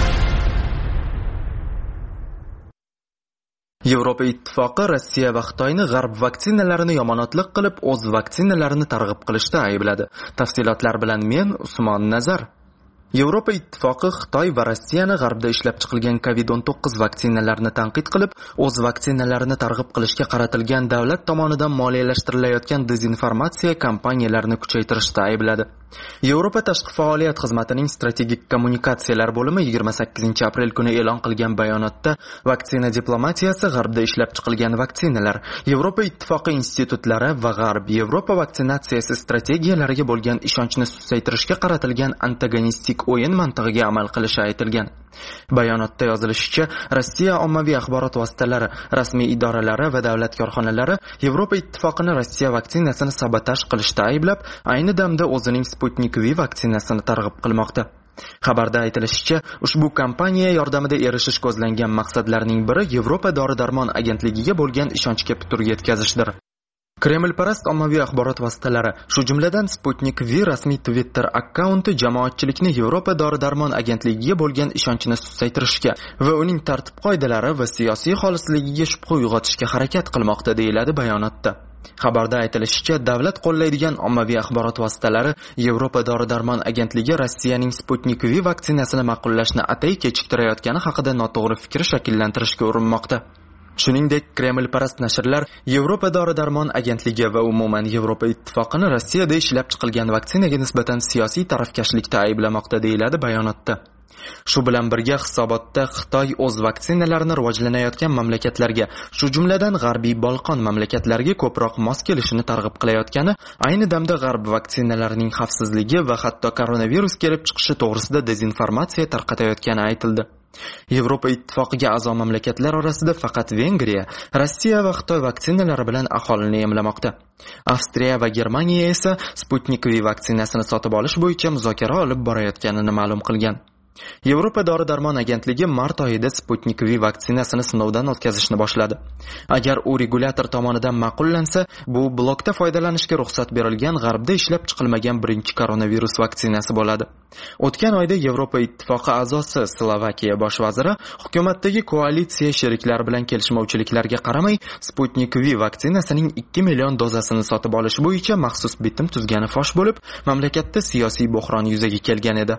Yevropa ittifoqi Rossiya va Xitoyni g'arb vaksinalarini yomonotlik qilib, o'z vaksinalarini targ'ib qilishda aybladi. Tafsilotlar bilan men Usmon Nazar. Yevropa ittifoqi Xitoy va Rossiyani g'arbda ishlab chiqilgan covid o'n to'qqiz vaksinalarini tanqid qilib, o'z vaksinalarini targ'ib qilishga qaratilgan davlat tomonidan moliyalashtirilayotgan dezinformatsiya kampaniyalarini kuchaytirishda aybladi. Yevropa tashqi faoliyat xizmatining strategik kommunikatsiyalar bo'limi yigirma sakkizinchi aprel kuni e'lon qilgan bayonotda vaksina diplomatiyasi g'arbda ishlab chiqilgan vaksinalar, Yevropa ittifoqi institutlari va g'arb Yevropa vaksinatsiyasi strategiyalariga bo'lgan ishonchni susaytirishga qaratilgan antagonistik o'yin mantig'iga amal qilishi aytilgan. Bayonotda yozilishicha, Rossiya ommaviy axborot vositalari, rasmiy idoralari va davlat korxonalari Yevropa ittifoqini Rossiya vaksinasini sabotaj qilishda ayblab, ayni damda o'zining Sputnik V vaksinasini targ'ib qilmoqda. Xabarda aytilishicha, ushbu kampaniya yordamida erishish ko'zlangan maqsadlarning biri Yevropa dori-darmon agentligiga bo'lgan ishonchga putur yetkazishdir. Kremlparast ommaviy axborot vositalari, shu jumladan Sputnik V rasmiy Twitter akkaunti jamoatchilikni Yevropa dori-darmon agentligiga bo'lgan ishonchini susaytirishga va uning tartib-qoidalari va siyosiy xolisligiga shubha uyg'otishga harakat qilmoqda, deyiladi bayonotda. Xabarda aytilishicha, davlat qo'llaydigan ommaviy axborot vositalari Yevropa dori-darmon agentligi Rossiyaning Sputnik V vaksinasini ma'qullashni atay kechiktirayotgani haqida noto'g'ri fikr shakllantirishga urinmoqda. Shuningdek, Kremlparast nashrlar Yevropa dori-darmon agentligi va umuman Yevropa ittifoqini Rossiyada ishlab chiqilgan vaksinaga nisbatan siyosiy tarafkashlikda ayblamoqda, deyiladi bayonotda. Shu bilan birga hisobotda Xitoy o'z vaksinalarini rivojlanayotgan mamlakatlarga, shu jumladan G'arbiy Bolqon mamlakatlariga ko'proq mos kelishini targ'ib qilayotgani, ayni damda g'arb vaksinalarining xavfsizligi va hatto koronavirus kelib chiqishi to'g'risida dezinformatsiya tarqatayotgani aytildi. Yevropa ittifoqiga a'zo mamlakatlar orasida faqat Vengriya, Rossiya va Xitoy vaksinalari bilan aholini emlamoqda. Avstriya va Germaniya esa Sputnik V vaksinasini sotib olish bo'yicha muzokara olib borayotganini ma'lum qilgan. Yevropa dori-darmon agentligi mart oyida Sputnik V vaksinasini sinovdan o'tkazishni boshladi. Agar u regulyator tomonidan ma'qullansa, bu blokda foydalanishga ruxsat berilgan g'arbda ishlab chiqilmagan birinchi koronavirus vaksinasi bo'ladi. O'tgan oyda Yevropa ittifoqi a'zosi Slovakiya bosh vaziri hukumatdagi koalitsiya sheriklari bilan kelishmovchiliklarga qaramay, Sputnik V vaksinasining ikki million dozasini sotib olish bo'yicha maxsus bitim tuzgani fosh bo'lib, mamlakatda siyosiy bo'hron yuzaga kelgan edi.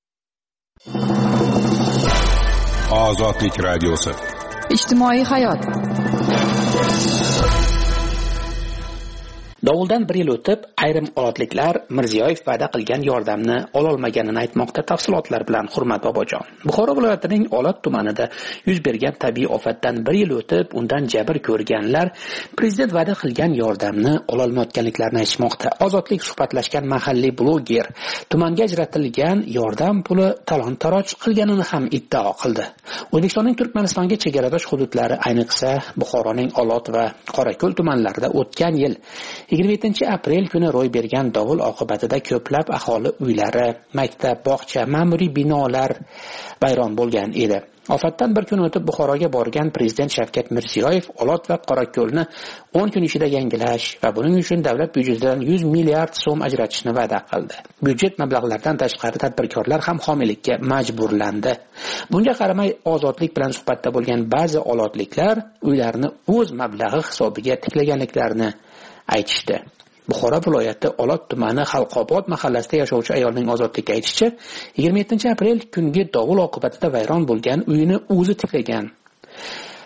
Ozodlik radiosi. Ijtimoiy hayot. Dovuldan bir yil o'tib, ayrim olotliklar Mirziyoyev va'da qilgan yordamni ololmaganini aytmoqda. Tafsilotlar bilan Hurmat Bobojon. Buxoro viloyatining Olot tumanida yuz bergan tabiiy ofatdan bir yil o'tib, undan jabr ko'rganlar prezident va'da qilgan yordamni ololmayotganliklarini aytmoqda. Ozodlik suhbatlashgan mahalliy bloger tumanga ajratilgan yordam puli talon-taroj qilganini ham iddao qildi. O'zbekistonning Turkmanistonga chegaradosh hududlari, ayniqsa Buxoroning Olot va Qorako'l tumanlarida o'tgan yil yigirma yettinchi aprel kuni ro'y bergan dovul oqibatida ko'plab aholi uylari, maktab, bog'cha, ma'muriy binolar vayron bo'lgan edi. Ofatdan bir kun o'tib Buxoroga borgan prezident Shavkat Mirziyoyev Olot va Qorako'lni o'n kun ichida yangilash va buning uchun davlat byudjetidan yuz milliard so'm ajratishni va'da qildi. Byudjet mablag'laridan tashqari tadbirkorlar ham homiylikka majburlandi. Bunga qaramay, Ozodlik bilan suhbatda bo'lgan ba'zi olotliklar uylarini o'z mablag'i hisobiga tiklaganliklarini aytishdi. Buxoro viloyati Olot tumani Xalqobod mahallasida yashovchi ayolning Ozodlikka aytishicha, yigirma yettinchi aprel kungi dovul oqibatida vayron bo'lgan uyini o'zi tiklagan.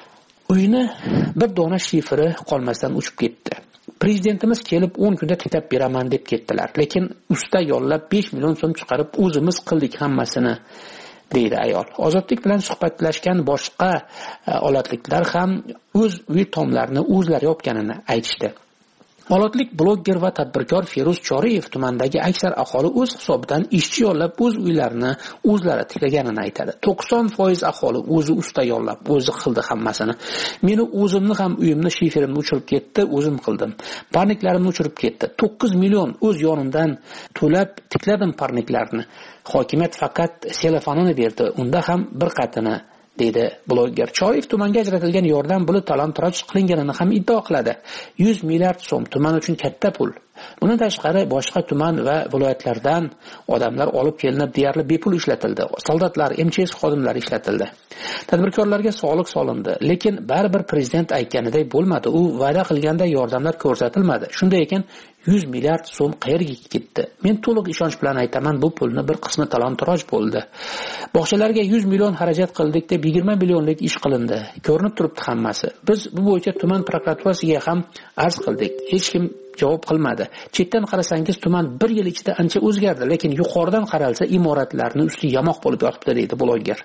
uyni bir dona shifri qolmasdan uchib ketdi. Prezidentimiz kelib o'n kunda tiklab beraman deb ketdilar, lekin usta yollab besh million so'm chiqarib o'zimiz qildik hammasini, deydi ayol. Ozodlik bilan suhbatlashgan boshqa olotliklar ham o'z uy tomlarini o'zlari yopganini aytishdi. Olotlik blogger va tadbirkor Feruz Choriyev tumandagi aksar aholi o'z hisobidan ishchi yollab o'z uylarini o'zlari tiklaganini aytadi. to'qson foiz aholi o'zi usta yollab, o'zi qildi hammasini. Meni o'zimni ham uyimni shiferimni o'chirib ketdi, o'zim qildim. Parniklarimni o'chirib ketdi. to'qqiz million o'z yonimdan to'lab tikladim parniklarni. Hokimiyat faqat telefonini berdi, unda ham bir qatini, deydi blogger. Choriyev tumanga ajratilgan yordam puli talon-taroj qilinganini ham iddao qiladi. yuz milliard so'm tuman uchun katta pul. Bundan tashqari boshqa tuman va viloyatlardan odamlar olib kelinib deyarli bepul ishlatildi. Soldatlar, M Ch S xodimlari ishlatildi. Tadbirkorlarga soliq solindi, lekin baribir prezident aytganiday bo'lmadi. U va'da qilganday yordamlar ko'rsatilmadi. Shunday ekan yuz milliard so'm qayerga ketdi? Men to'liq ishonch bilan aytaman, bu pulni bir qismi talon-taroj bo'ldi. Bog'chalarga yuz million xarajat qildik deb yigirma millionlik ish qilindi. Ko'rinib turibdi hammasi. Biz bu bo'yicha tuman prokuraturasiga ham arz qildik. Hech kim javob qilmadi. Chetdan qarasangiz tuman bir yil ichida ancha o'zgardi, lekin yuqoridan qaralsa imoratlarning usti yamoq bo'lib yotibdi, deydi blogger.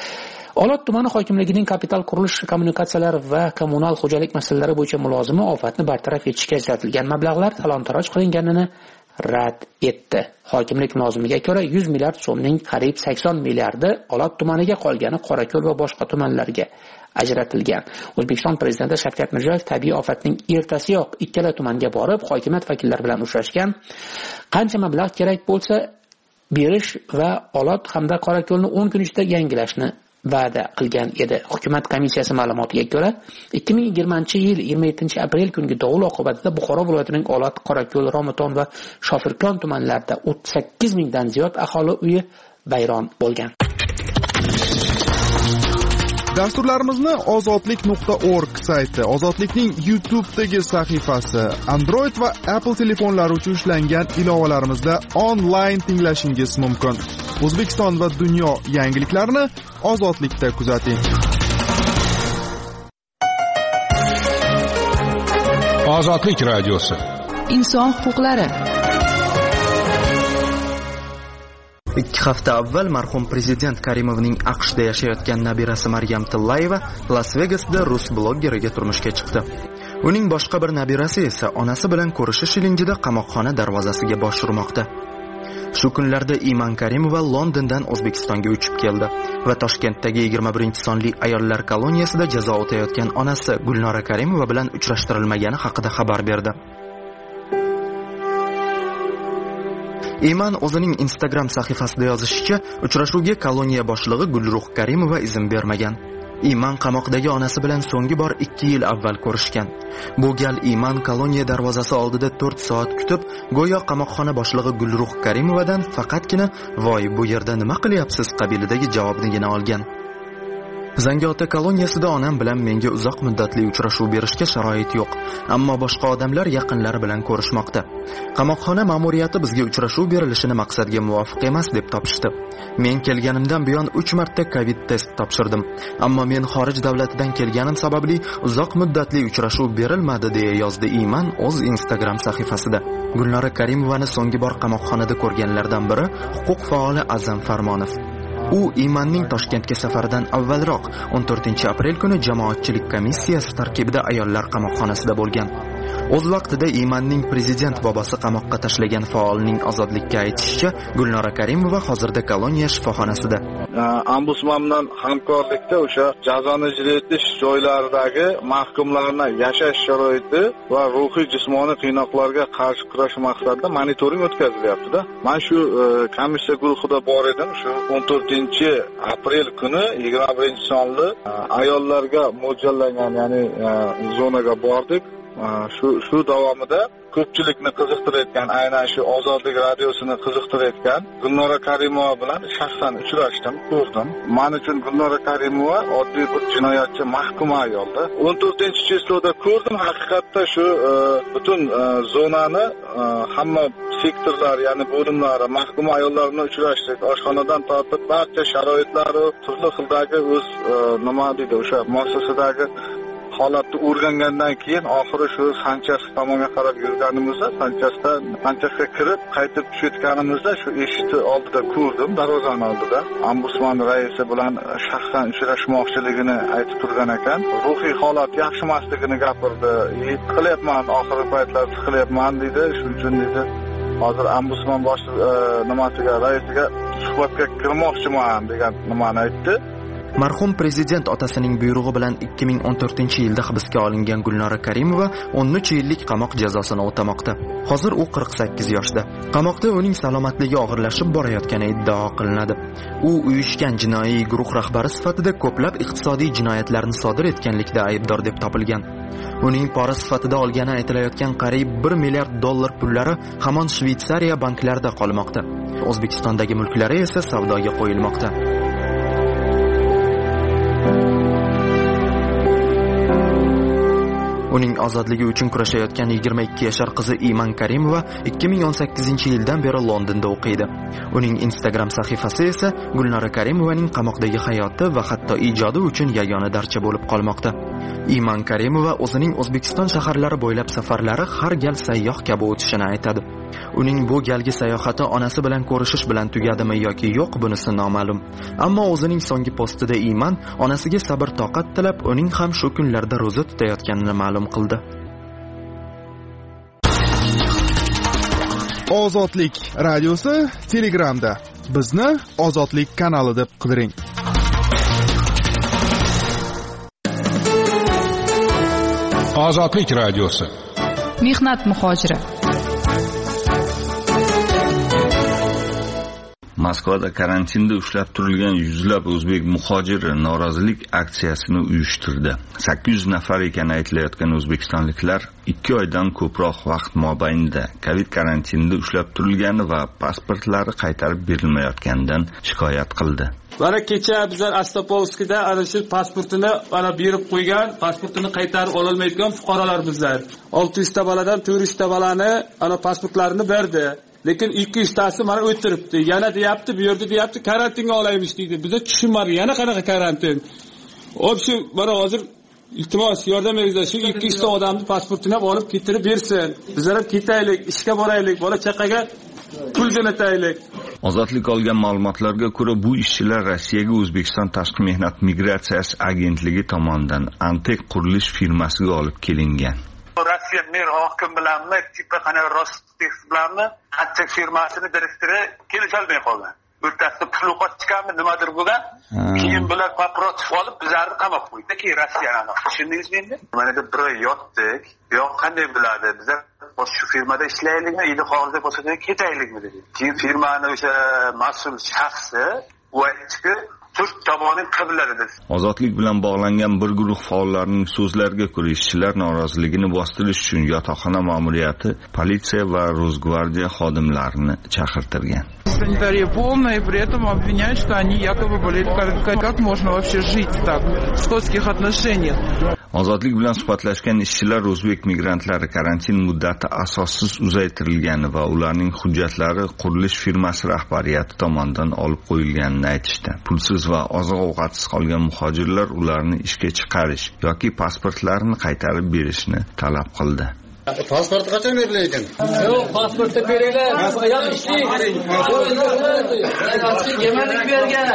Olot tumani hokimligining kapital qurilish, kommunikatsiyalar va kommunal xo'jalik masalalari bo'yicha mulozimi ofatni bartaraf etishga ajratilgan mablag'lar talon-taroj qilinganini rad etdi. Hokimlik mulozimiga ko'ra yuz milliard so'mning qariyb sakson milliardi Olot tumaniga qolgani Qorako'l va boshqa tumanlarga ajratilgan. O'zbekiston prezidenti Shavkat Mirziyoyev tabiiy ofatning ertasiyoq ikkala tumanga borib, hokimiyat vakillari bilan uchrashgan. Qancha mablag' kerak bo'lsa berish va Olot hamda Qorako'lni o'n kun ichida yangilashni va'da qilgan edi. Hukumat komissiyasi ma'lumotiga ko'ra, ikki ming yigirmanchi yil yigirma yettinchi aprel kungi dovul oqibatida Buxoro viloyatining Olot, Qorako'l, Romiton va Shofirkon tumanlarida o'ttiz sakkiz mingdan ziyod aholi uyi vayron bo'lgan. Dasturlarimizni ozodlik nuqta org sayti, Ozodlikning YouTube'dagi sahifasi, Android va Apple telefonlari uchun ishlangan ilovalarimizda onlayn tinglashingiz mumkin. O'zbekiston va dunyo yangiliklarini Ozodlikda kuzating. Ozodlik radiosi. Inson huquqlari. ikki hafta avval marhum prezident Karimovning AQShda yashayotgan nabirasi Maryam Tillayeva Las Vegasda rus bloggeriga turmushga chiqdi. Uning boshqa bir nabirasi esa onasi bilan ko'rishish ilinjida qamoqxona darvozasiga bosh urmoqda. Shu kunlarda Iman Karimova Londondan O'zbekistonga uchib keldi va Toshkentdagi yigirma birinchi sonli ayollar koloniyasida jazo o'tayotgan onasi Gulnora Karimova bilan uchrashtirilmagani haqida xabar berdi. Iman o'zining Instagram sahifasida yozishicha, uchrashuvga koloniya boshlig'i Gulruh Karimova izn bermagan. Iman qamoqdagi onasi bilan so'nggi bor ikki yil avval ko'rishgan. Bu gal Iman koloniya darvozasi oldida to'rt soat kutib, go'yo qamoqxona boshlig'i Gulruh Karimovadan faqatgina "Voy, bu yerda nima qilyapsiz?" qabilidagi javobnigina olgan. Zangiota koloniyasida onam bilan menga uzoq muddatli uchrashuv berishga sharoit yo'q, ammo boshqa odamlar yaqinlari bilan ko'rishmoqda. Qamoqxona ma'muriyati bizga uchrashuv berilishini maqsadga muvofiq emas deb topishdi. Men kelganimdan buyon uch marta Covid test topshirdim, ammo men xorij davlatidan kelganim sababli uzoq muddatli uchrashuv berilmadi, deya yozdi Iman o'z Instagram sahifasida. Gulnora Karimovani so'nggi bor qamoqxonada ko'rganlardan biri huquq faoli Azam Farmonov. U Imanning Toshkentga safaridan avvalroq o'n to'rtinchi aprel kuni jamoatchilik komissiyasi tarkibida ayollar qamoqxonasida bo'lgan. O'z vaqtida Imanning prezident bobosi qamoqqa tashlagan faolning ozodlikka aytishicha, Gulnora Karimova hozirda koloniya shifoxonasida. Ombudsman bilan hamkorlikda o'sha jazoni ijro etish joylaridagi mahkumlarning yashash sharoiti va ruhiy jismoniy qiynoqlarga qarshi kurash maqsadida monitoring o'tkazilyapti-da. Men shu komissiya guruhida bor edim. Shu o'n to'rtinchi aprel kuni yigirma birinchi sonli ayollarga mo'ljallangan, ya'ni zonaga bordik. Shu shu davomida ko'pchilikni qiziqtirayotgan, aynan shu Ozodlik radiosini qiziqtirayotgan Gulnora Karimova bilan shaxsan uchrashdim, ko'rdim. Men uchun Gulnora Karimova oddiy bir jinoyatchi, mahkum ayolda. o'n to'rtinchi cheslovda ko'rdim. Haqiqatda shu butun zonani hamma sektorlar, ya'ni bo'limlari, mahkum ayollar bilan uchrashdik. Oshxonadan tortib barcha sharoitlari, turli xildagi o'z nima deydi, o'sha muassasadagi holatni o'rgangandan keyin oxiri shu Sanchas tomonga qarab yurganimizda, Sanchasda Sanchasga kirib qaytib tushayotganimizda shu eshikni oldida ko'rdim, darvozani oldida. Ombudsman raisi bilan shaxsan uchrashmoqchiligini aytib turgan ekan. Ruhiy holat yaxshi emasligini gapirdi. Qilyapman, oxirgi paytlar qilyapman dedi. Shuning uchun dedi, hozir ombudsman bosh nimasiga, raisiga suhbatga kirmoqchiman degan nimani aytdi. Marhum prezident otasining buyrug'i bilan ikki ming o'n to'rtinchi yilda hibsga olingan Gulnora Karimova o'n uch yillik qamoq jazosini o'tamoqda. Hozir u qirq sakkiz yoshda. Qamoqda uning salomatligi og'irlashib borayotgani iddao qilinadi. U uyushgan jinoiy guruh rahbari sifatida ko'plab iqtisodiy jinoyatlarni sodir etganlikda aybdor deb topilgan. Uning pora sifatida olgani aytilayotgan qariyb bir milliard dollar pullari hamon Shveysariya banklarida qolmoqda. O'zbekistondagi mulklari esa savdoga qo'yilmoqda. Uning ozodligi uchun kurashayotgan yigirma ikki yashar qizi Iman Karimova ikki ming o'n sakkizinchi yildan beri Londonda o'qiydi. Uning Instagram sahifasi esa Gulnora Karimovaning qamoqdagi hayoti va hatto ijodi uchun yagona darcha bo'lib qolmoqda. Iman Karimova o'zining O'zbekiston shaharlari bo'ylab safarlari har gal sayyoh kabi o'tishini aytadi. Uning bu galgi sayohati onasi bilan ko'rishish bilan tugadimi yoki yo'q, bunisi noma'lum. Ammo o'zining so'nggi postida Iman onasiga sabr toqat tilab, uning ham shu kunlarda ro'za tutayotganini ma'lum qildi. Ozodlik radiosi Telegramda. Bizni Ozodlik kanali deb qidiring. Ozodlik radiosi. Mehnat muhojiri. Moskvada karantinda ushlab turilgan yuzlab o'zbek muhojiri norozilik aksiyasini uyushtirdi. sakkiz yuz nafar ekani aytilayotgan o'zbekistonliklar ikki oydan ko'proq vaqt mobaynida Covid karantinida ushlab turilgani va pasportlari qaytarib berilmayotganidan shikoyat qildi. Mana kecha bizlar Astapolskida ana shu pasportini mana berib qo'ygan, pasportini qaytarib ola olmayotgan fuqarolar bizlar. olti yuz ta boladan to'rt yuz ta bolani ana pasportlarini berdi. Lekin ikki yuz tasi mana o'tiribdi. Yana deyapti, bu yerda deyapti, karantinga olaymiz deydi. Bizda tushunmadi, yana qanaqa karantin? Hop shu mana hozir iltimos yordam beringlar, shu ikki yuz ta odamni pasportini olib ketirib bersin. Bizlar ham ketaylik, ishga boraylik, bola chaqaga pul jo'nataylik. Ozodlik olgan ma'lumotlarga ko'ra, bu ishchilar Rossiyaga O'zbekiston Tashqi mehnat migratsiyasi agentligi tomonidan Antek qurilish firmasiga olib kelingan. Rossiya mer hokim bilanmi, tipa qana Rostex bilanmi, Antek firmasini direktori kelisholmay qolgan. O'rtasida puluqot chiqarmi, nimadir bo'lgan. Keyin bular paprotib olib bizlarni qamoq qo'ydi. Keyin Rossiyani. Tushundingizmi endi? Mana deb bir oy yotdik. Yo'q, qanday bo'ladi? Bizlar shu firmada ishlaylikmi, edi hozirda bo'lsa ketaylikmi dedi. Keyin firmani o'sha mas'ul shaxsi u aytdiki, turk tomoni qibiladi dedi. Ozodlik bilan bog'langan bir guruh faollarning so'zlariga ko'ra, ishchilar noroziligini bostirish uchun yotoqxona ma'muriyati politsiya va Rosgvardiya xodimlarini chaqirtirgan. Санитария полная, и при этом обвиняют, что они якобы болеют. Как, как можно вообще жить так в скотских отношениях? Ozodlik bilan suhbatlashgan ishchilar o'zbek migrantlari karantin muddati asossiz uzaytirilgani va ularning hujjatlari qurilish firmasi rahbariyati tomonidan olib qo'yilganini aytishdi. Pulsiz va oziq-ovqatsiz qolgan muhojirlar ularni ishga chiqarish yoki pasportlarini qaytarib berishni talab qildi. Pasport qachon beriladi? Yo'q, pasportni beringlar. Yo'q, ishlaylik. Yemelik bergan.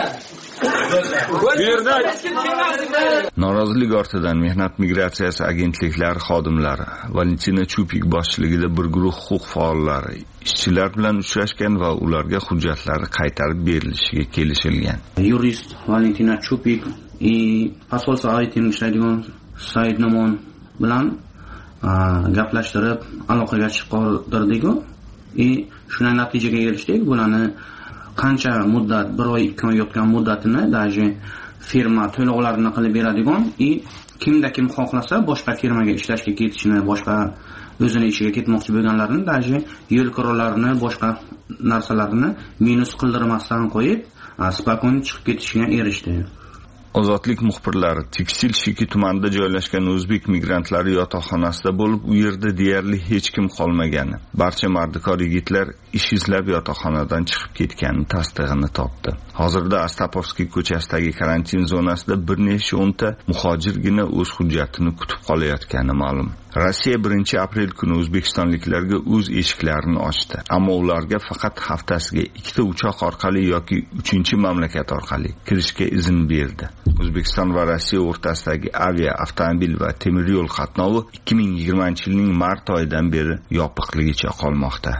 Norozilik ortidan mehnat migratsiyasi agentliklari xodimlari Valentina Chupik boshchiligida bir guruh huquq faollari ishchilar bilan uchrashgan va ularga hujjatlari qaytarib berilishiga kelishilgan. Yurist Valentina Chupik и посол Saidning ishlaydigan Said Nomon bilan gaplashtirib aloqaga chiqardik-ku. И shunday natijaga erishdik. Bularni qancha muddat, bir oy, ikki oy yotgan muddatini даже firma to'lovlarini qilib beradigan, и kimda kim xohlasa boshqa firmaga ishlashga ketishini, boshqa o'zini ishiga ketmoqchi bo'lganlarni даже yo'l qirovlarini, boshqa narsalarini minus qildirmasdan qo'yib, spokon chiqib ketishiga erishdi. Ozodlik muxbirlari Tekstil Shiki tumanida joylashgan o'zbek migrantlari yotoqxonasida bo'lib, u yerda deyarli hech kim qolmagani, barcha mardikor yigitlar ish izlab yotoqxonadan chiqib ketgani tasdig'ini topdi. Hozirda Astapovskiy ko'chasidagi karantin zonasida bir necha o'nta muhojirgina o'z hujjatini kutib qolayotgani ma'lum. Rossiya birinchi aprel kuni o'zbekistonliklarga o'z eshiklarini ochdi, ammo ularga faqat haftasiga ikkita uchoq orqali yoki uchinchi mamlakat orqali kirishga izn berdi. O'zbekiston va Rossiya o'rtasidagi avia, avtomobil va temir yo'l qatnovi ikki ming yigirmanchi yilning mart oyidan beri yopiqligicha qolmoqda.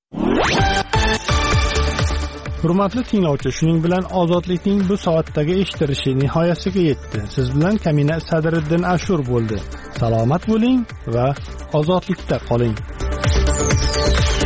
Hurmatli tinglovchi, shuning bilan ozodlikning bu soatdagi eshittirishi nihoyasiga yetdi. Siz bilan Kamina Sadriddin Ashur bo'ldi. Salomat bo'ling va ozodlikda qoling.